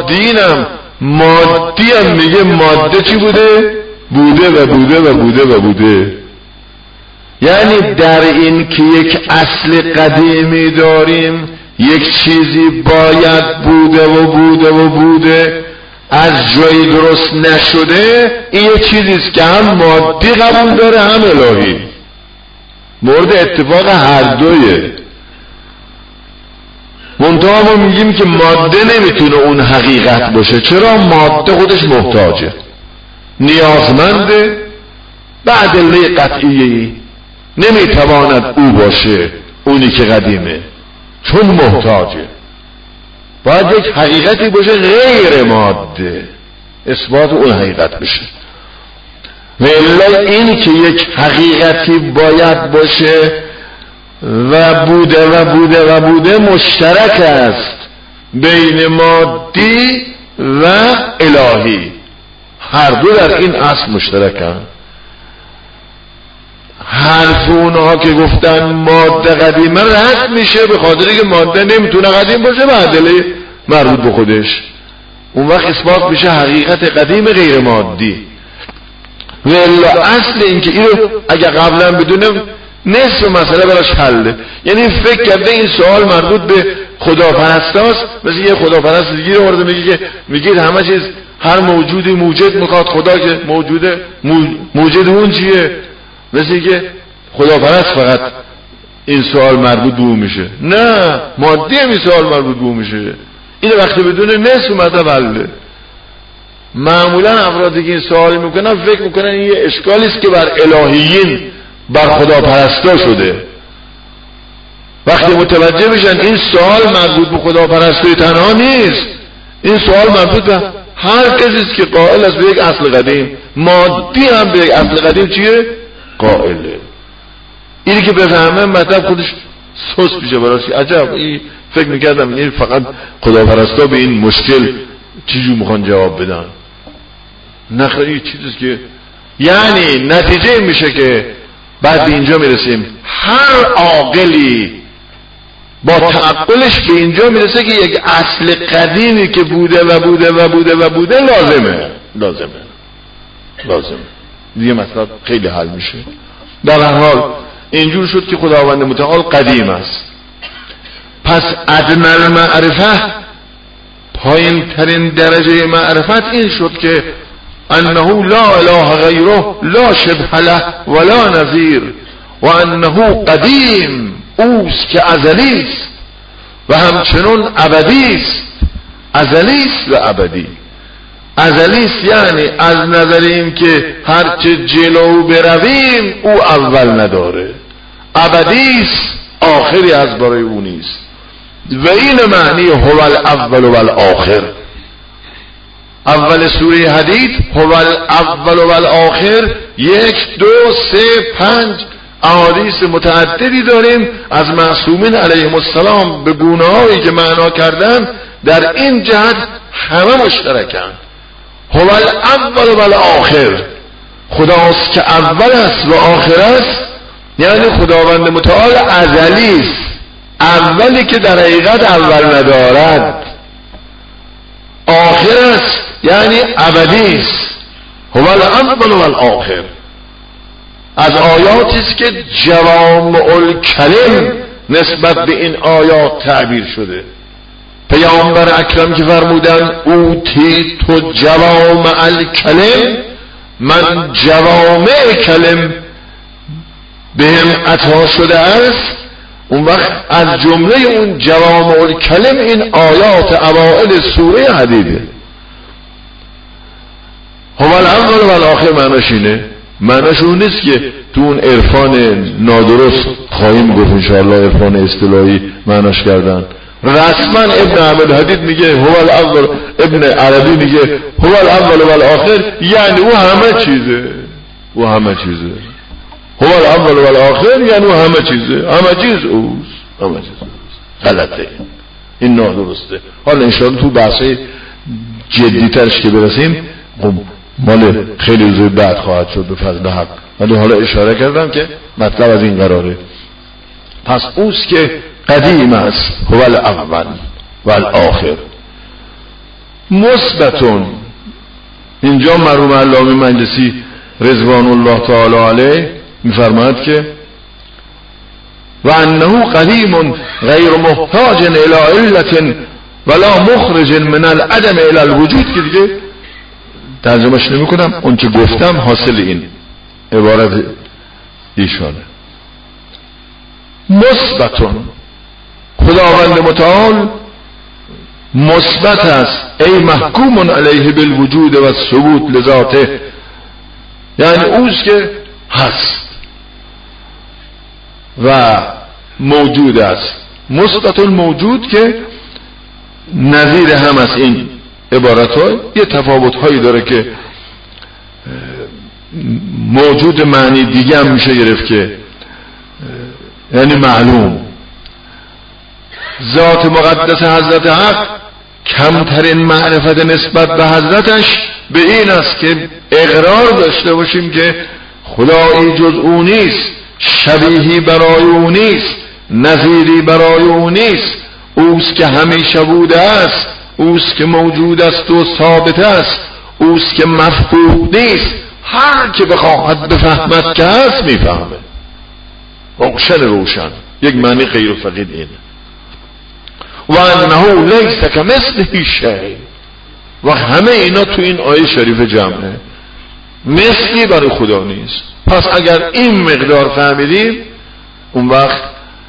مادی هم میگه ماده چی بوده؟ بوده و بوده و بوده و بوده. یعنی در این که یک اصل قدیمی داریم، یک چیزی باید بوده و بوده و بوده، از جایی درست نشده، این یک چیزیست که هم مادی قبول داره هم الهی. مورد اتفاق هر دویه. منتها ما میگیم که ماده نمیتونه اون حقیقت باشه. چرا؟ ماده خودش محتاجه، نیازمنده، به ادله قطعی نمیتواند او باشه اونی که قدیمه، چون محتاجه. باید یک حقیقتی باشه غیر ماده، اثبات اون حقیقت بشه. و الا این که یک حقیقتی باید باشه و بوده و بوده و بوده مشترک است بین مادی و الهی. هر دو در این اصل مشترکن. حرف اونها که گفتن ماده قدیمه رد میشه به خاطر که ماده نمیتونه قدیم باشه به ادله مربوط به خودش. اون وقت اثبات میشه حقیقت قدیم غیر مادی. و الا اصل این که اینو اگر قبلا بدونه نصف مسئله براش حله. یعنی فکر کرده این سوال مربوط به خداپرستاست، مثل یه خداپرست دیگه رو میگه که میگید همه چیز هر موجودی موجد میخواد، خدا که موجوده موجد اون چیه؟ مثل که خداپرست فقط این سوال مربوط به اون میشه. نه، مادی هم این سوال مربوط به اون میشه. این وقتی بدونه نصف مطلب حله. معمولا افرادی که این سوال میکنن فکر میکنن این یه اشکالی است که بر الهیین، بر خدا پرستا شده. وقتی متوجه میشن این سوال مربوط به خدا پرستی تنها نیست، این سوال مربوط به هر کسی است که قائل است به یک اصل قدیم. مادی هم به یک اصل قدیم چیه؟ قائله. اینی که بفهمه مطلب خودش سوس میشه براش. عجب، این فکر میکردم این فقط خدا پرستا به این مشکل چیزی میخوان جواب بدن. نخیلی چیزیست که یعنی نتیجه میشه که بعد اینجا میرسیم هر عاقلی با تعقلش که اینجا میرسه که یک اصل قدیمی که بوده و بوده و بوده و بوده لازمه دیگه مطلب خیلی حل میشه. در هر حال اینجور شد که خداوند متعال قدیم است. پس ادنی المعرفه، پایین ترین درجه معرفت این شد که انه لا اله غیره لا شبه له ولا نظیر و انه قدیم، اوست که ازلی است و همچنون ابدی است. ازلی است و ابدی. ازلی است، یعنی از نظر این که هرچه جلو برویم او اول نداره، ابدی است، آخری از برای او نیست. و این معنی هو الاول و الاخر. اول سوره حدید هو الاول و الاخر 1 2 3 5 احادیث متعددی داریم از معصومین علیهم السلام به گونه‌هایی که معنا کردن در این جهت همه مشترکند. هو الاول و الاخر، خداست که اول است و آخر است، یعنی خداوند متعال ازلی است، اولی که در حقیقت اول ندارد، آخر است یعنی ابدی است. هو الاول و الاخر از آیاتی است که جوامع الکلم نسبت به این آیات تعبیر شده. پیامبر اکرم که فرمودن اوتی تو جوامع الکلم، من جوامع کلم بهم عطا شده است، اون وقت از جمله اون جوامع الکلم این آیات اوائل سوره حدیده. هو الاول و الاخر معناش اینه، معناش اون نیست که تو اون عرفان نادرست خواهیم گفت انشاءالله، عرفان اصطلاحی معناش کردن. رسما ابن عبد الحدید میگه هو الاول، ابن عربی میگه هو الاول و الاخر، یعنی او همه چیزه، او همه چیزه. هو الاول و الاخر یعنی او همه چیزه، همه چیز اوست، همه چیز اوست. غلطه، این نادرسته. حالا انشاءالله تو بحثی جدیترش که برسیم مال خیلی روزای بعد خواهد شد به فضل حق، ولی حالا اشاره کردم که مطلب از این قراره. پس اوست که قدیم است، هو الاول و الاخر. مثبتون، اینجا مرحوم علامه مجلسی رضوان الله تعالی علیه میفرماید که و انه قدیم غیر محتاج الی علت ولا مخرج من العدم الی الوجود، که دیگه ترجمهش نمی کنم، اون که گفتم حاصل این عبارت ایشانه. مثبتون، خداوند متعال مثبت است، ای محکوم علیه بالوجود و ثبوت لذاته، یعنی اوست که هست و موجود است. مثبت موجود که نظیر هم از این عبارت های یه تفاوت هایی داره که موجود معنی دیگه هم میشه گرفت که یعنی معلوم. ذات مقدس حضرت حق کمترین معرفت نسبت به حضرتش به این است که اقرار داشته باشیم که خدایی جز او نیست، شبیهی برای او نیست، نظیری برای او نیست. اوست که همیشه بوده است، اوست که موجود است و ثابت است، اوست که مفقود نیست. هر که بخواهد بفهمد که هست میفهمه، روشن. یک معنی غیر فقید اینه. و انه لیس کمثله شیء، و همه اینا تو این آیه شریف جمعه، مثلی برای خدا نیست. پس اگر این مقدار فهمیدیم اون وقت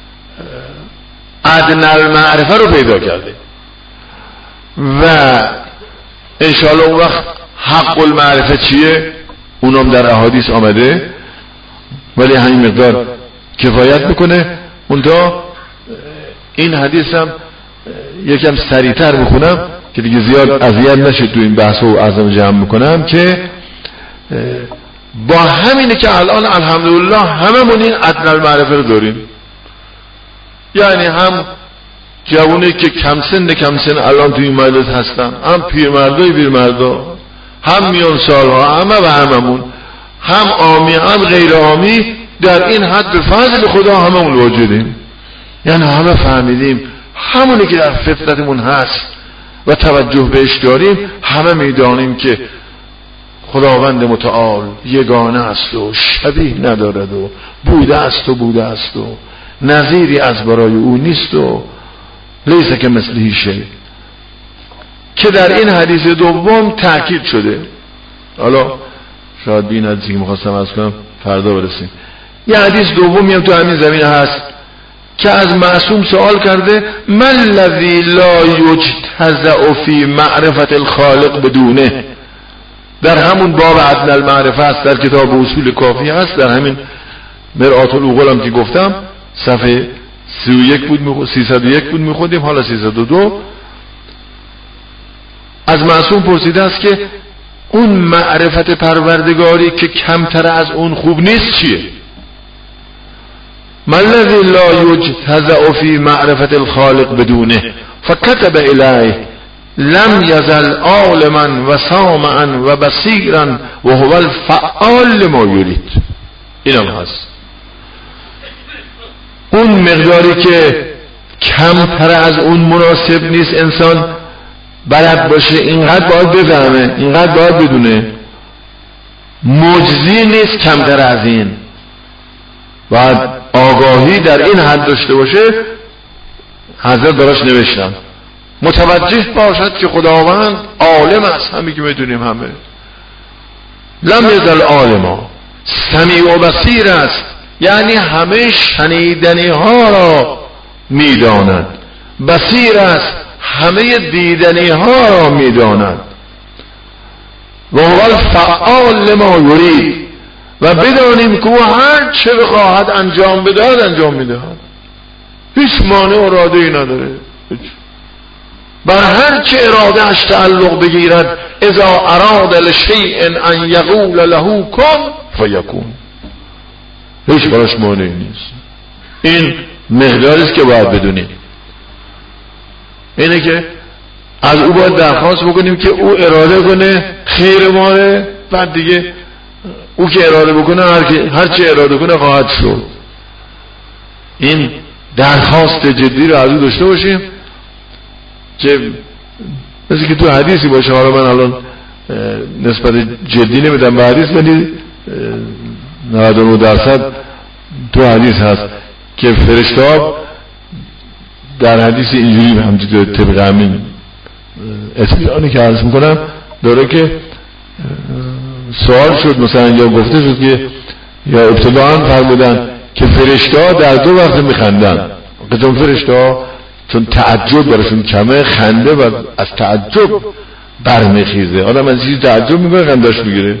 ادنی المعرفه رو پیدا کردیم و انشاءالله اون وقت حق المعرفه چیه اونم در احادیث آمده، ولی همین مقدار کفایت میکنه. اونجا این حدیث هم یکم سریعتر بخونم که دیگه زیاد اذیت نشید تو این بحث و عزم جمع میکنم، که با همینه که الان الحمدلله هممون این ادنی المعرفه رو داریم. یعنی هم جوانی که کم سن الان توی این مجلس هستن، هم پیرمردای پیرمردا، هم میان سالها، همه و هممون، هم عامی هم غیر عامی، در این حد به فضل خدا هممون واجدیم. یعنی همه فهمیدیم همونی که در فطرتمون هست و توجه بهش داریم. همه میدانیم که خداوند متعال یگانه است و شبیه ندارد و بوده است و نظیری از برای او نیست و لیس کمثله شیء، که در این حدیث دوم تأکید شده. حالا شاید به این حدیثی که میخواستم عرض کنم فردا برسیم. یه حدیث دومی هم تو همین زمینه هست که از معصوم سوال کرده من الذی لا یجتزأ فی معرفت الخالق بدونه، در همون باب ادنی المعرفه است، در کتاب اصول کافی هست، در همین مرآت العقول هم که گفتم صفحه 31 بود 301 بود میخوندیم، حالا 302. از معصوم پرسیده است که اون معرفت پروردگاری که کمتر از اون خوب نیست چیه؟ ما الذی لا یجتزأ فی معرفت الخالق بدونه فکتب الیه لم یزل عالما و سامعا و بصیرا و هو الفعال لما یرید. اینم هست. اون مقداری که کمتر از اون مناسب نیست انسان بلد باشه، اینقدر باید بفهمه، اینقدر باید بدونه، مجزی نیست کمتر از این. باید آگاهی در این حد داشته باشه. حضرت براش نوشتن متوجه باشد که خداوند عالم است، همین که میدونیم همه. لم یزل عالما، سمیع و بصیر است، یعنی همه شنیدنی ها را میداند. بصیر است، همه دیدنی ها را میداند. و هو الفعال لما یرید، و بدانیم که او هر چه بخواهد انجام بدهد انجام میدهد. هیچ مانع و اراده ای نداره. بر هر چه اراده اش تعلق بگیرد اذا اراد لشیء ان یقول له کن فیکون. هیچ براش مانعی نیست. این مقداری است که باید بدونیم. اینه که از او باید درخواست بکنیم که او اراده کنه خیر ماره، بعد دیگه او که اراده بکنه هر چه اراده کنه خواهد شد. این درخواست جدی رو از او داشته باشیم که مثل که تو حدیثی باشه. حالا من الان نسبت جدی نمیدم به حدیث، ولی 99% تو حدیث هست که فرشته در حدیث اینجوری همچنین طبق همین اطمینانی که عرض میکنم داره که سوال شد، مثلا یا گفته شد که یا ابتداعا فرمودن که فرشته در دو وقت میخندن. چون فرشته چون تعجب براشون کمه، خنده و از تعجب برمیخیزه. آدم از چیزی تعجب میکنه خنده‌اش میگیره.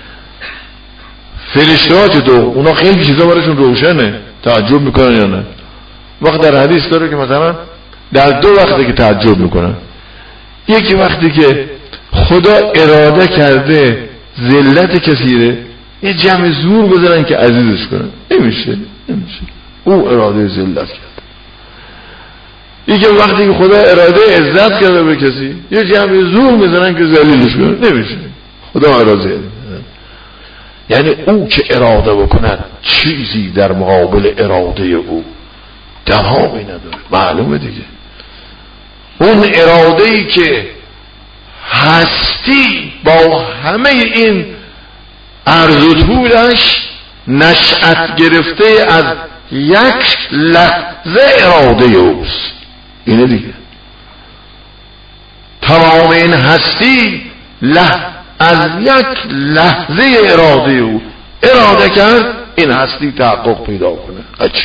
فرشته ها چطور؟ اونا خیلی چیزا براشون روشنه، تعجب میکنن یا نه. وقت در حدیث داره که مثلا در دو وقتی که تعجب میکنن. یکی وقتی که خدا اراده کرده ذلت کثیره، یه جمع زور بذارن که عزیزش کنن، نمیشه. او اراده ذلت کرده. یکی وقتی که خدا اراده عزت کرده به کسی، یه جمع زور بذارن که ذلیلش کنن، نمیشه. خدا اراده، یعنی او که اراده بکند چیزی در مقابل اراده او دماغی نداره. معلومه دیگه. اون اراده‌ای که هستی با همه این عرض و طولش نشأت گرفته از یک لحظه اراده اوست. اینه دیگه. تمام این هستی از یک لحظه اراده او اراده کرد این هستی تحقق پیدا کنه. عجیب.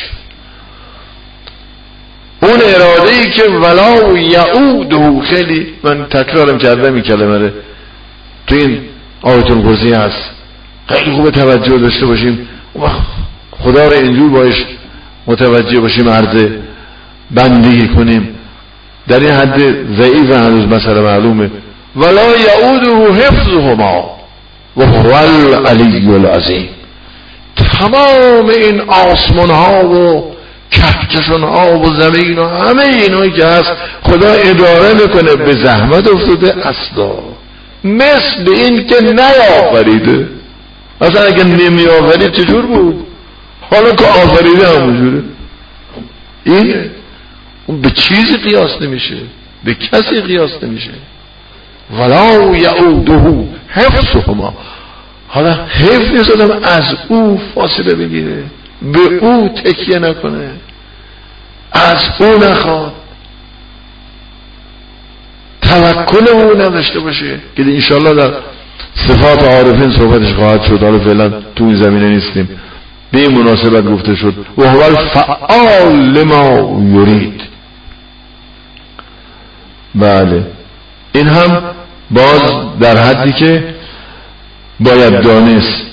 اون اراده‌ای که ولا یعوده، خیلی من تکرارم کردم این کلمه رو، تو این آیت الکرسی هست، خیلی خوب توجه داشته باشیم، خدا رو اینجور باش متوجه باشیم، عرض بندگی کنیم. در این حد ضعیف هنوز مسئله معلومه. ولا یعوده حفظهما و هو العلی العظیم. تمام این آسمان ها و کهکشان ها و زمین و همه اینایی که هست خدا اداره میکنه، به زحمت افتاده اصلا، مثل این که نیافریده. اصلا اگه نمی آفرید چجور بود؟ حالا که آفریده همونجوره. اینه. اون به چیزی قیاس نمیشه، به کسی قیاس نمیشه. ولا یعوده حفظهما. حالا حفظ نیست آدم از او فاصله بگیره، به او تکیه نکنه، از او نخواد، توکل او نداشته باشه که انشاءالله در صفات عارفین صحبتش خواهد شد. حالا فعلا تو این زمینه نیستیم. به این مناسبت گفته شد و هو الفعال لما یرید. بله، این هم باز در حدی که باید دانست.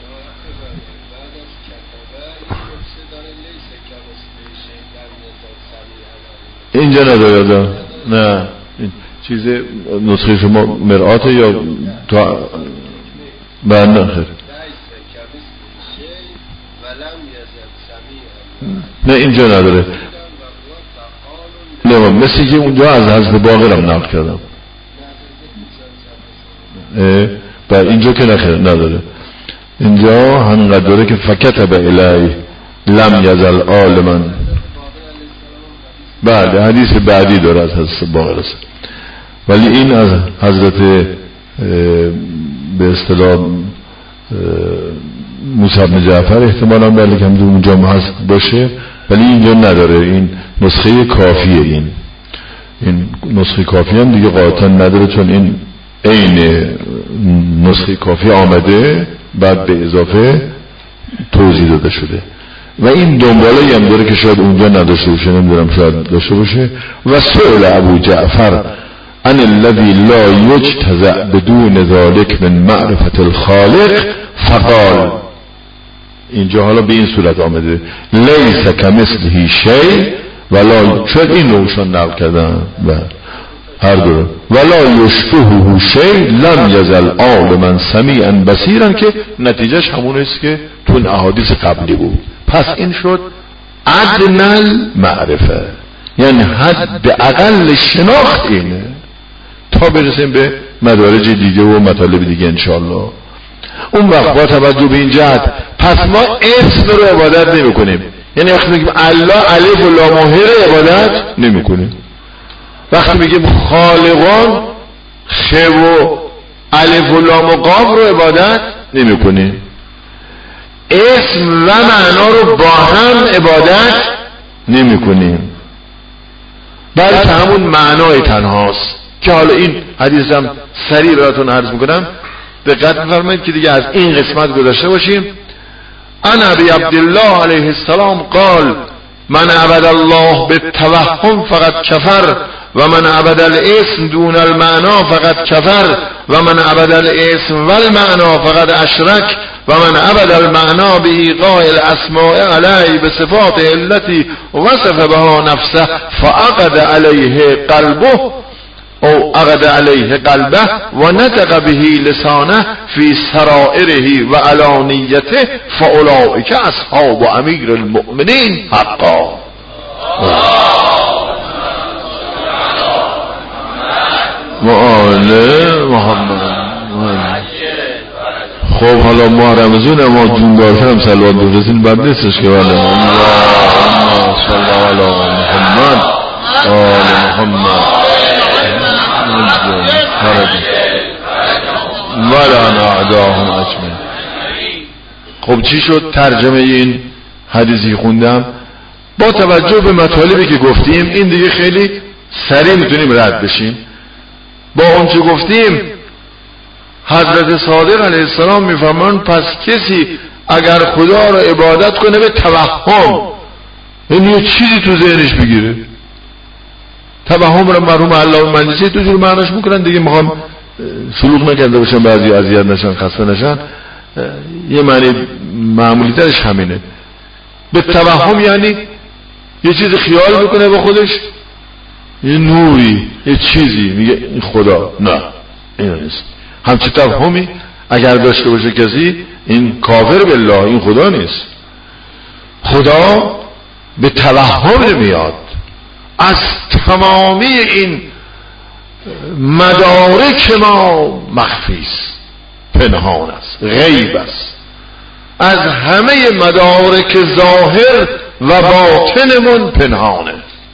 اینجا نداره، نه چیز نسخه شما مرآت یا تا بنده خیر، نه اینجا نداره. نه مثل که اونجا از حضرت باقرم نقل کردم، اینجا که نخیر نداره. اینجا همینقدر داره که فکتب الی لم یزل عالما. بله حدیث بعدی داره از حضرت باقر، ولی این از حضرت به اصطلاح موسی بن جعفر احتمالاً بله که اونجا هست باشه، ولی اینجا نداره. این نسخه کافیه، این نسخه کافی هم دیگه قاطعا نداره، چون این عین نسخه کافی آمده بعد به اضافه توضیح داده شده. و این دنباله هم داره که شاید اونجا نداشته باشه، نمیدونم شاید داشته باشه. و سئل ابو جعفر ان الذي لا يجتزأ بدون ذلك من معرفة الخالق فقال، اینجا حالا به این صورت آمده لیس کمثله شیء ولا، شاید این روشان نقل کردن و هر دو، ولا یشبهه شیء لم یزل عالما سمیعا بصیرا، که نتیجهش همون است که تو احادیث قبلی بود. پس این شد ادنى معرفه، یعنی حد اقل شناخت اینه تا برسیم به مدارج دیگه و مطالب دیگه انشاءالله. اون وقت با توجه به این جهت پس ما اسم رو عبادت نمی کنیم، یعنی وقتی میگیم الله الف و لام و ه رو عبادت نمی کنیم. وقتی میگیم خالقان خ و الف و لام و قاف رو عبادت نمی کنیم. اسم و معنا رو با هم عبادت نمی کنیم، بلکه همون معنای تنهاست که حالا این حدیث هم سریع براتون عرض میکنم، دقت بفرمایید که دیگه از این قسمت گذاشته باشیم. ان ابی عبدالله علیه السلام قال من عبد الله بالتوهم فقد کفر و من عبد الاسم دون المعنا فقد کفر و من عبد الاسم والمعنا فقد اشرک و من عبد المعنا بإيقاع الاسماء علیه بصفات التي وصف بها نفسه فعقد علیه قلبه او عقد علیه قلبه و نطق به لسانه فی سرائره و علانیته فاولئک اصحاب امیر المؤمنین حقا. و آل محمد. خب حالا ما رمضان ما جون داشتن هم صلوات بفرستین بعد نیستش که ولی اللهم صل علی محمد آل محمد ولا نعداهم اجمعین. خب چی شد ترجمه این حدیثی خوندم؟ با توجه به مطالبی که گفتیم این دیگه خیلی سریع میتونیم رد بشیم. با اون چه گفتیم حضرت صادق علیه السلام میفرمان پس کسی اگر خدا رو عبادت کنه به توهم، یعنی یه چیزی تو ذهنش بگیره، توهم رو مرحوم علامه مجلسی تو جور معناش میکنن دیگه، میخوام سلوک نکرده باشن بعضی اذیت نشن خسته نشن، یه معنی معمولی ترش همینه. به توهم یعنی یه چیز خیال میکنه با خودش، یه نوری یه چیزی میگه این خدا، نه این نیست. همچه توهمی اگر داشته باشه کسی این کافر بالله، این خدا نیست. خدا به توهم نمیاد، از تمامی این مدارک ما مخفی است، پنهان است، غیب است. از همه مدارک ظاهر و باطنمون پنهانه.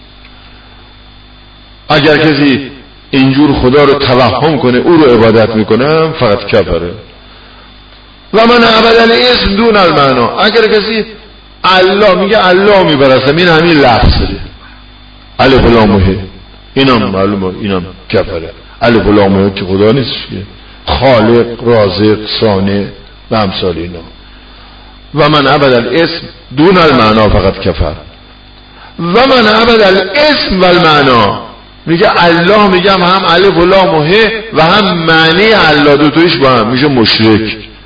اگر کسی اینجور خدا رو توهم کنه او رو عبادت میکنه فقط کفره. و من عبد الاسم دون المعنا، اگر کسی الله میگه الله میپرستم، این همین لفظه الف و لام و ه، اینم معلومه اینم کفره. الف و لام و ه که خدا نیست که خالق رازق صانع و امثال اینا. و من عبد الاسم دون المعنا فقط کفر. و من عبد الاسم والمعنا، میگه الله میگم هم الف و لام و ه و هم معنی الله دوتایش با هم، میشه مشرک.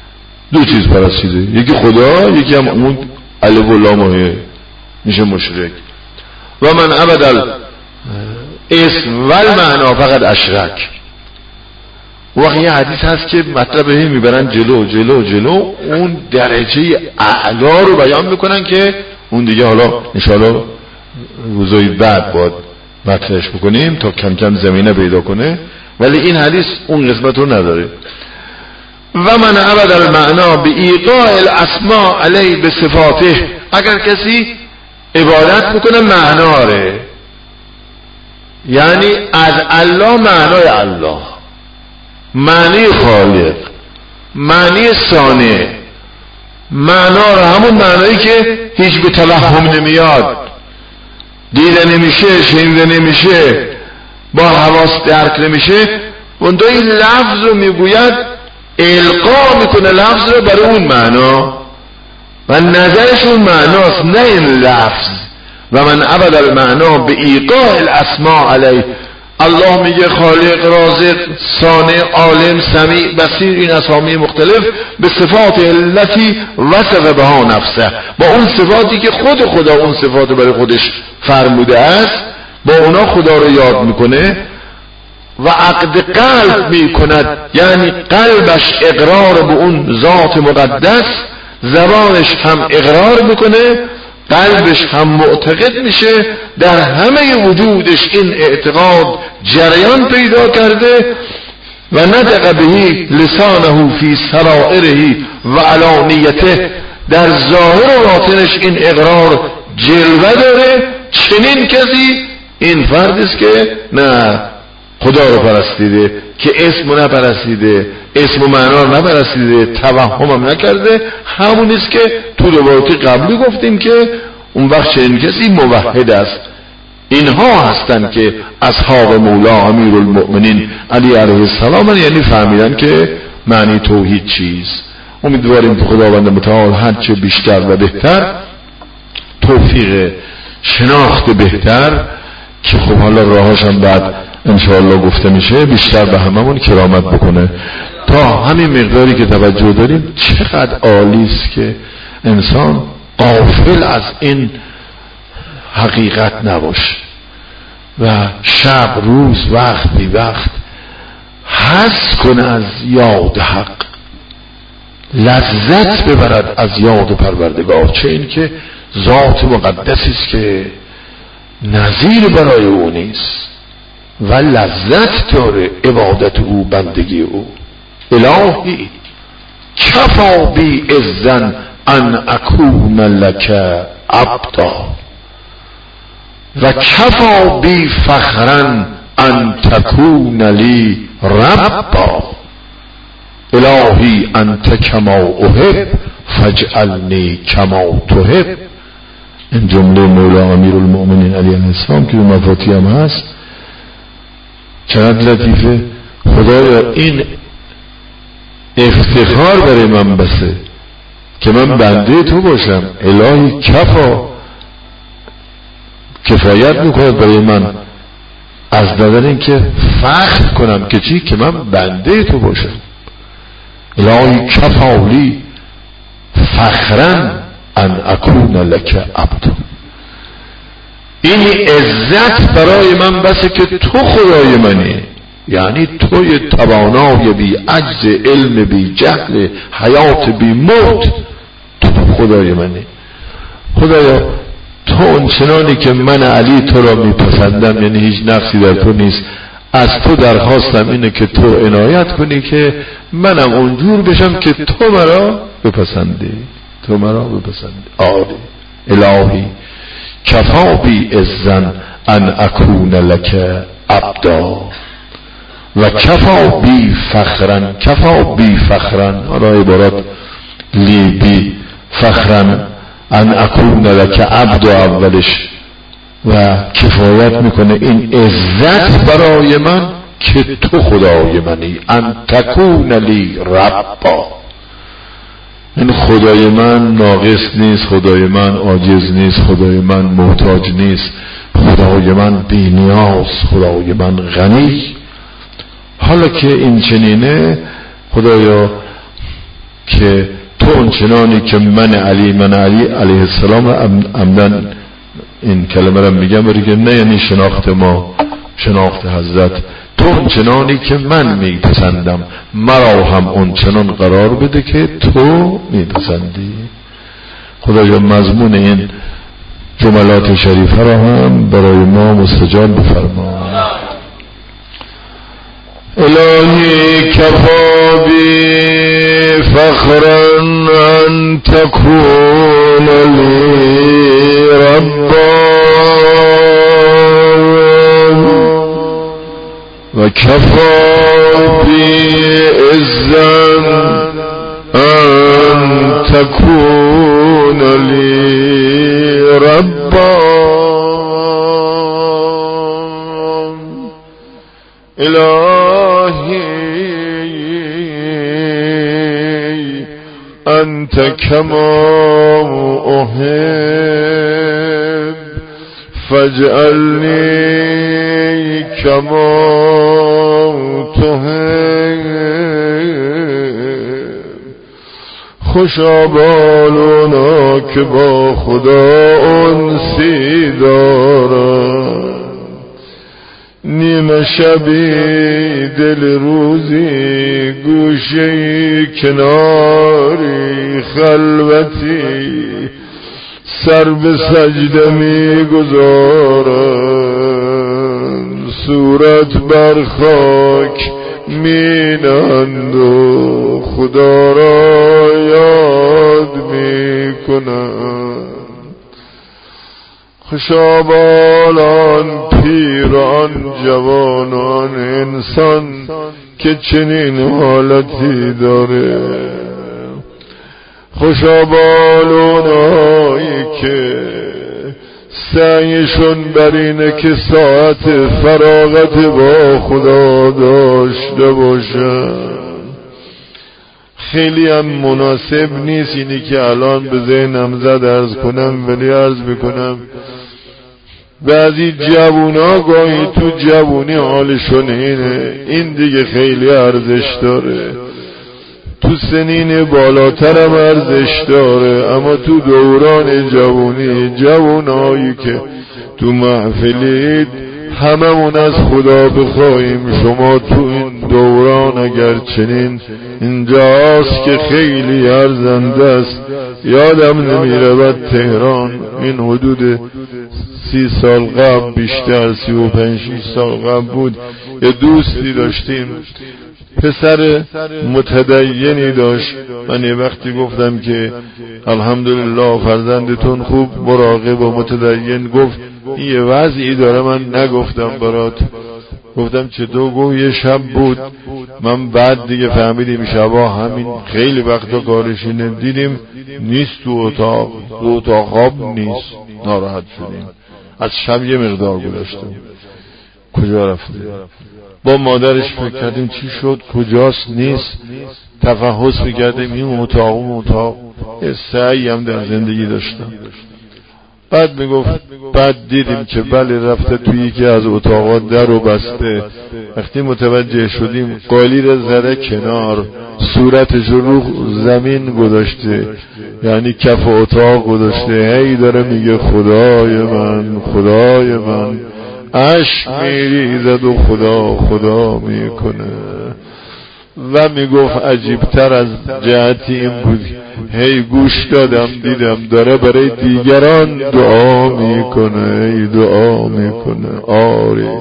دو چیز پرستیده، یکی خدا، یکی هم اون الف و لام میشه مشرک. و من عبد الاسم و المعنا فقط اشرک. وقتی یه حدیث هست که مطلب میبرن جلو جلو جلو، اون درجه اعلا رو بیان میکنن که اون دیگه حالا انشاءالله روزای بعد باید مطرحش بکنیم تا کم کم زمینه پیدا کنه، ولی این حدیث اون قسمت رو نداره. و من عبد المعنا به ایقاع الاسماء علیه به صفاته، اگر کسی عبادت میکنه معنا ره، یعنی از الله معنای الله، معنی خالق، معنی صانع، معنا رو همون معنایی که هیچ به توهم نمیاد، دیده نمیشه، شنیده نمیشه، با حواس درک نمیشه، اون دو این لفظ رو میگوید، القا میکنه لفظ رو برای اون معنا و نظرش اون معناست، نه این لفظ. و من عبد المعنا به ایقاع الاسماء علیه، الله میگه خالق، رازق، صانع، عالم، سمیع، بصیر، این اسامی مختلف به صفات التی وصف بها نفسه، با اون صفاتی که خود خدا اون صفات برای خودش فرموده است، با اونا خدا رو یاد میکنه و عقد قلب میکند، یعنی قلبش اقرار به اون ذات مقدس، زبانش هم اقرار میکنه، قلبش هم معتقد میشه، در همه وجودش این اعتقاد جریان پیدا کرده و نطق بهی لسانه فی سرائره و علانیته، در ظاهر و باطنش این اقرار جلوه داره. چنین کسی این فرد است که نه خدا رو پرستیده، که اسم رو نپرستیده، اسم و معنا رو نپرستیده، توهم هم نکرده. همون است که تو روایت قبلی گفتیم که اون وقت چنین کسی موحد است. اینها هستند که اصحاب مولا امیر المؤمنین علی علیه السلام، یعنی فهمیدن که معنی توحید چیست. امیدواریم که خداوند متعال هرچه بیشتر و بهتر توفیق شناخت بهتر، که خب حالا راهاش هم بعد انشاءالله گفته میشه، بیشتر به هممون کرامت بکنه. تا همین مقداری که توجه داریم چقدر عالی است که انسان غافل از این حقیقت نباشه و شب روز وقت بی وقت حس کنه از یاد حق، لذت ببرد از یاد پروردگار، چه این که ذات مقدسی است که نظیر برای او نیست و لذت داره عبادت او، بندگی او. الهی کفا بی اذن ان اکون لک عبدا و کفا بی فخرا ان تکون لی ربا، الهی انت کما احب فاجعلنی کما تحب. این جمله مولا امیر المؤمنین علیه السلام که مفاتی هم هست، چقدر لطیفه. خدایا این افتخار برای من بسه که من بنده تو باشم. الهی کفایت میکنه برای من از نظر این که فخر کنم که چی؟ که من بنده تو باشم. الهی کفالی فخرا ان اکون لک عبد. این عزت برای من بسه که تو خدای منی، یعنی توی توانای بی عجز، علم بی جهل، حیات بی موت، تو خدای منی. خدایا تو اونچنانی که من علی تو را میپسندم، یعنی هیچ نقصی در تو نیست، از تو درخواستم اینه که تو عنایت کنی که منم اونجور بشم که تو مرا بپسندی، تو مرا بپسندی. عالی. الهی کفا بی اذن ان اکون لک عبدا و کفا بی فخرن حالا عبارت لی بی فخرن ان اکون لک عبد اولش، و کفایت میکنه این عزت برای من که تو خدای منی، ان تکون لی ربا. این خدای من ناقص نیست، خدای من عاجز نیست، خدای من محتاج نیست، خدای من بی نیاز، خدای من غنی. حالا که این چنینه، خدایا که تو اونچنانی که من علی علیه السلام عمدن این کلمه رو میگم برای که نه یعنی شناخت ما، شناخت حضرت. تو اونچنانی که من میپسندم مرا هم اونچنان قرار بده که تو میپسندی. خدایا مضمون این جملات شریفه را هم برای ما مستجاب بفرما. الهی کفا بی فخرا ان تکون لی ربا و کفا بی عزا ان تکون لی ربا. الهی انت کما احب فاجعلنی کما تحب. خوشا بالونا که با خدا انسی دارم، نیمه شبی دل روزی گوشه‌ای کناری خلوتی سر به سجده می گذارند، صورت بر خاک می نهند و خدا را یاد می کنند. خوشا بالان پیران جوانان انسان که چنین حالتی داره. خوشا بالونایی که سعیشون بر اینه که ساعت فراغت با خدا داشته باشن. خیلی هم مناسب نیست اینی که الان به ذهنم زد عرض کنم، ولی عرض میکنم بعضی جوونا گاهی تو جوونی حالشون اینه، این دیگه خیلی ارزش داره، تو سنین بالاتر هم ارزش داره، اما تو دوران جوونی جوونایی که تو محفلید هممون از خدا بخواهیم شما تو این دوران اگر چنین اینجاست که خیلی ارزنده است. یادم نمیره بعد تهران این حدود 30 سال قبل، بیشتر 35 سال قبل بود، یه دوستی داشتیم پسر متدینی داشت. من یه وقتی گفتم که الحمدلله فرزندتون خوب مراقب و متدین، گفت این یه وضعی داره من نگفتم برات. گفتم چطور؟ گفت یه شب بود، من بعد دیگه فهمیدیم شبا همین خیلی وقتا کارشینه، دیدیم نیست تو اتاق خواب نیست، ناراحت شدیم، از شب یه مقدار گذاشتیم کجا رفته. با مادرش فکر کردیم چی شد کجاست نیست، تفحص میکردیم این اتاق سعی هم در زندگی داشتم. بعد میگفت بعد دیدیم که بله رفته توی یکی از اتاقات در رو بسته. وقتی متوجه شدیم قالی رو زده کنار، صورتش رو زمین گذاشته، یعنی کف اتاق گذاشته، هی داره میگه خدای من، اشک میریزد و خدا میکنه. و میگفت عجیبتر از جهتی این بود، هی گوش دادم دیدم داره برای دیگران دعا میکنه. آره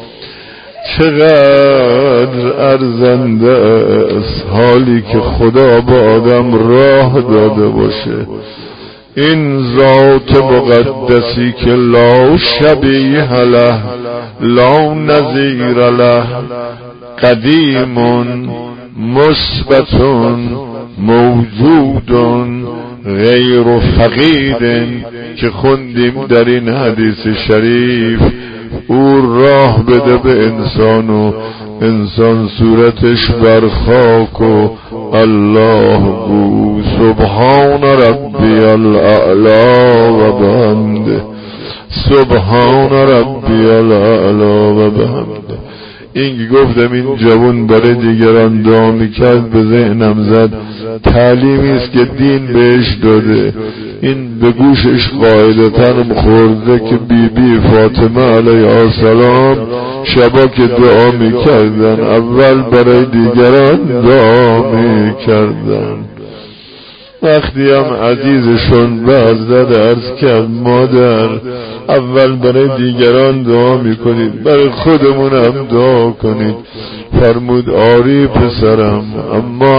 چقدر ارزنده است حالی که خدا با آدم راه داده باشه. این ذات مقدسی که لا شبیه له لا نظیر له، قدیم مثبت موجود غیر فقید، که خوندیم در این حدیث شریف، او راه بده به انسان و انسان صورتش بر خاک و الله گو سبحان ربی الاعلا و بحمده، سبحان ربی الاعلا و بحمده. این که گفتم این جوان برای دیگران دعا میکرد به ذهنم زد تعلیمی است که دین بهش داده. این به گوشش قاعدتاً خورده که بی فاطمه علیه السلام شبا که دعا میکردن اول برای دیگران دعا میکردن. وقتی هم عزیزشون به حضرت عرض کرد مادر اول برای دیگران دعا میکنید برای خودمون هم دعا کنید، فرمود آری پسرم، اما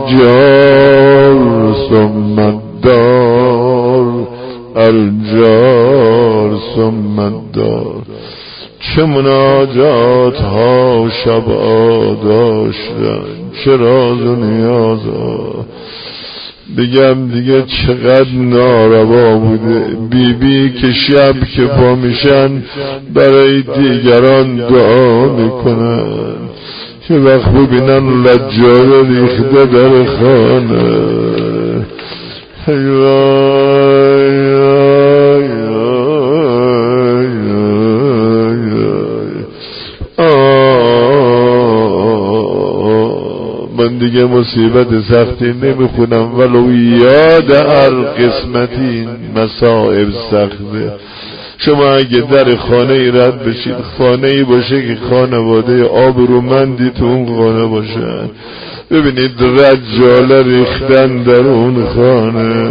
الجار ثم الدار، الجار ثم الدار. چه مناجات ها شبا داشتن، چه راز و نیاز ها. بگم دیگه چقدر ناروا بوده بی که شب که پا میشن برای دیگران دعا میکنن، که وقت ببینن لجاج ریخته در خانه. من دیگه مصیبت سختی نمیخونم ولو یاد هر قسمتی مصائب سخته. شما اگه در خانه ای رد بشید، خانه ای باشه که خانواده آبرومندی تو اون خانه باشن، ببینید رجاله ریختن در اون خانه.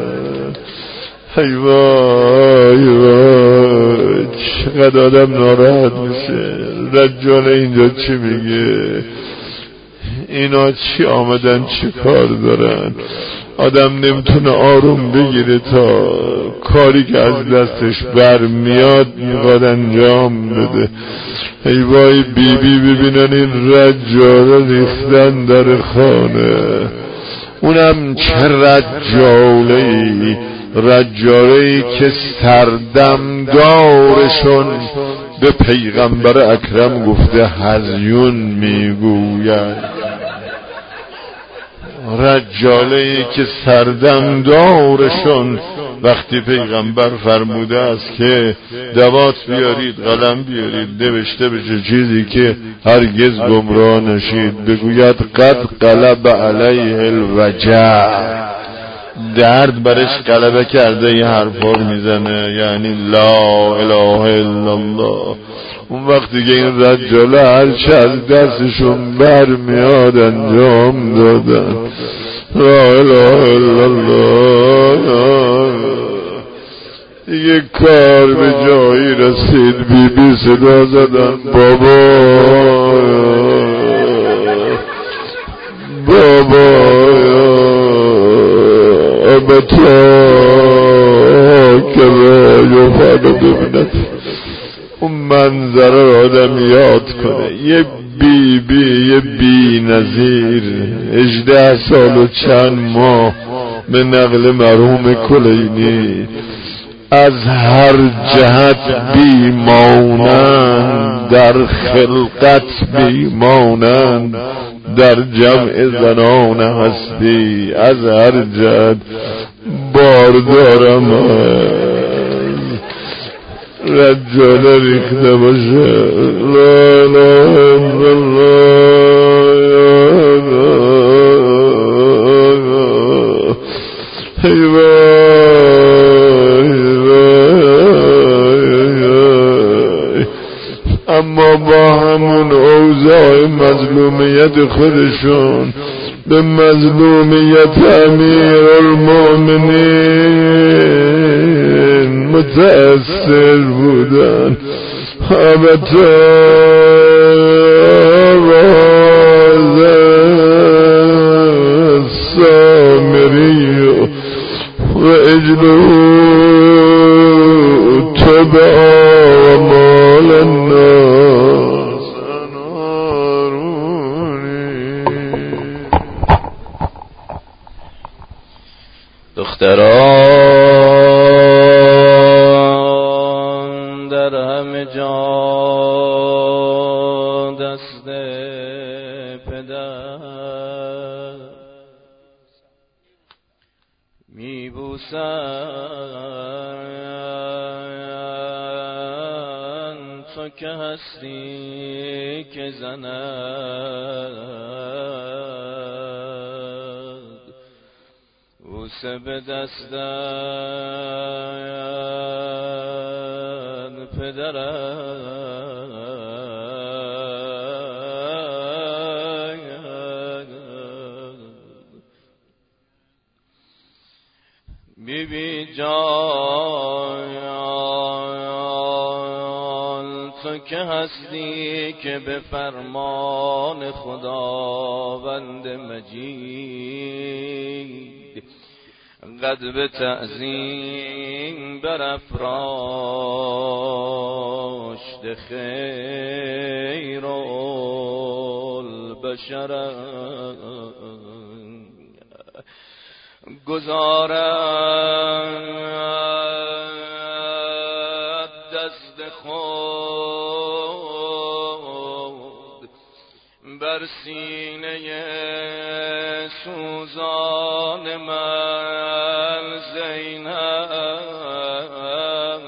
ای وای وای چقدر آدم ناراحت میشه. رجاله اینجا چی میگه؟ اینا چی آمدن چی کار دارن؟ آدم نمیتونه آروم بگیره تا کاری که از دستش برمیاد میخواد انجام بده. ای وای ببینن این رجاله ریختن در خانه. اونم چه رجاله‌ای، رجاله‌ای که سردمدارشون به پیغمبر اکرم گفته هزیون میگوید. رجاله‌ای که سردمدارشون وقتی پیغمبر فرموده است که دوات بیارید قلم بیارید نوشته بشه چیزی که هرگز گمراه نشید، بگوید قد غلب علیه الوجع، درد برش غلبه کرده یه حرفا میزنه، یعنی لا اله الا الله. اون وقتی که این رجاله هرچه از دستشون برمیاد انجام دادن. لا اله الا الله. دیگه کار به جایی رسید، بی صدا زدن بابا ابتا که رایو فردا ببیند. اون منظره را آدم یاد کنه. یه بی نظیر 18 سال و چند ماه به نقل مرحوم کلینی از هر جهت بیمانند، در خلقت بیمانند، در جمع زنان هستی از هر جهت باردارم. رجاله ریخته باشه. لا اله الا الله. ای وای. اما با همون اوضاع مظلومیت خودشون به مظلومیت امیرالمؤمنین متأثر بودن. البته راز سامری و اجلو تبع و مال الناس دختران در همه جا دست پدر میبوسند تو که هستی که زند بوسه به دستن پدرم بی بی جان تو که هستی که به فرمان خداوند مجید قد به تعظیم برافراشت خیر البشر گذارد دست خود بر سینه سوزان من زینب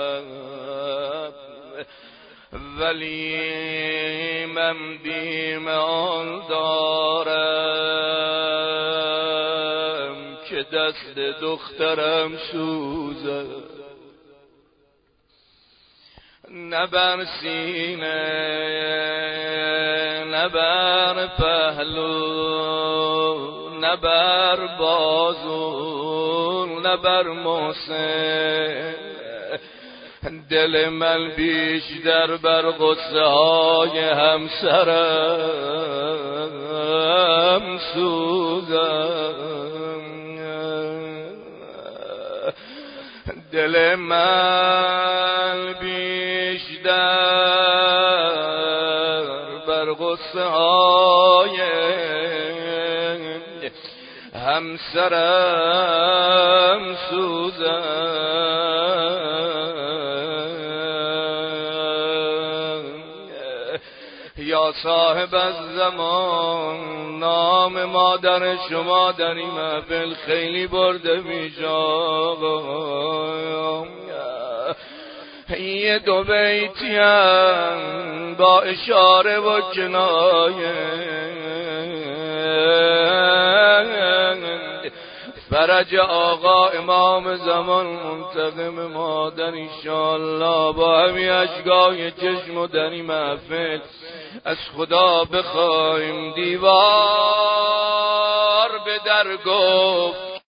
ولی من بیم آن دارم که دست دخترم سوزد نه بر سینه نه بر پهلو نه بر بازو نه بر موسم دل من بیشتر بر غصه های همسرم سوزم دل من بیشتر بر غصه های همسرم سوزم یا صاحب الزمان نام مادر شما در این محفل خیلی برده میشم یه دو بیتیم با اشاره و کنایه فرج آقا امام زمان منتقم ما در انشاءالله با همی اشگاه چشم و در این محفل از خدا بخوایم دیوار به در گفت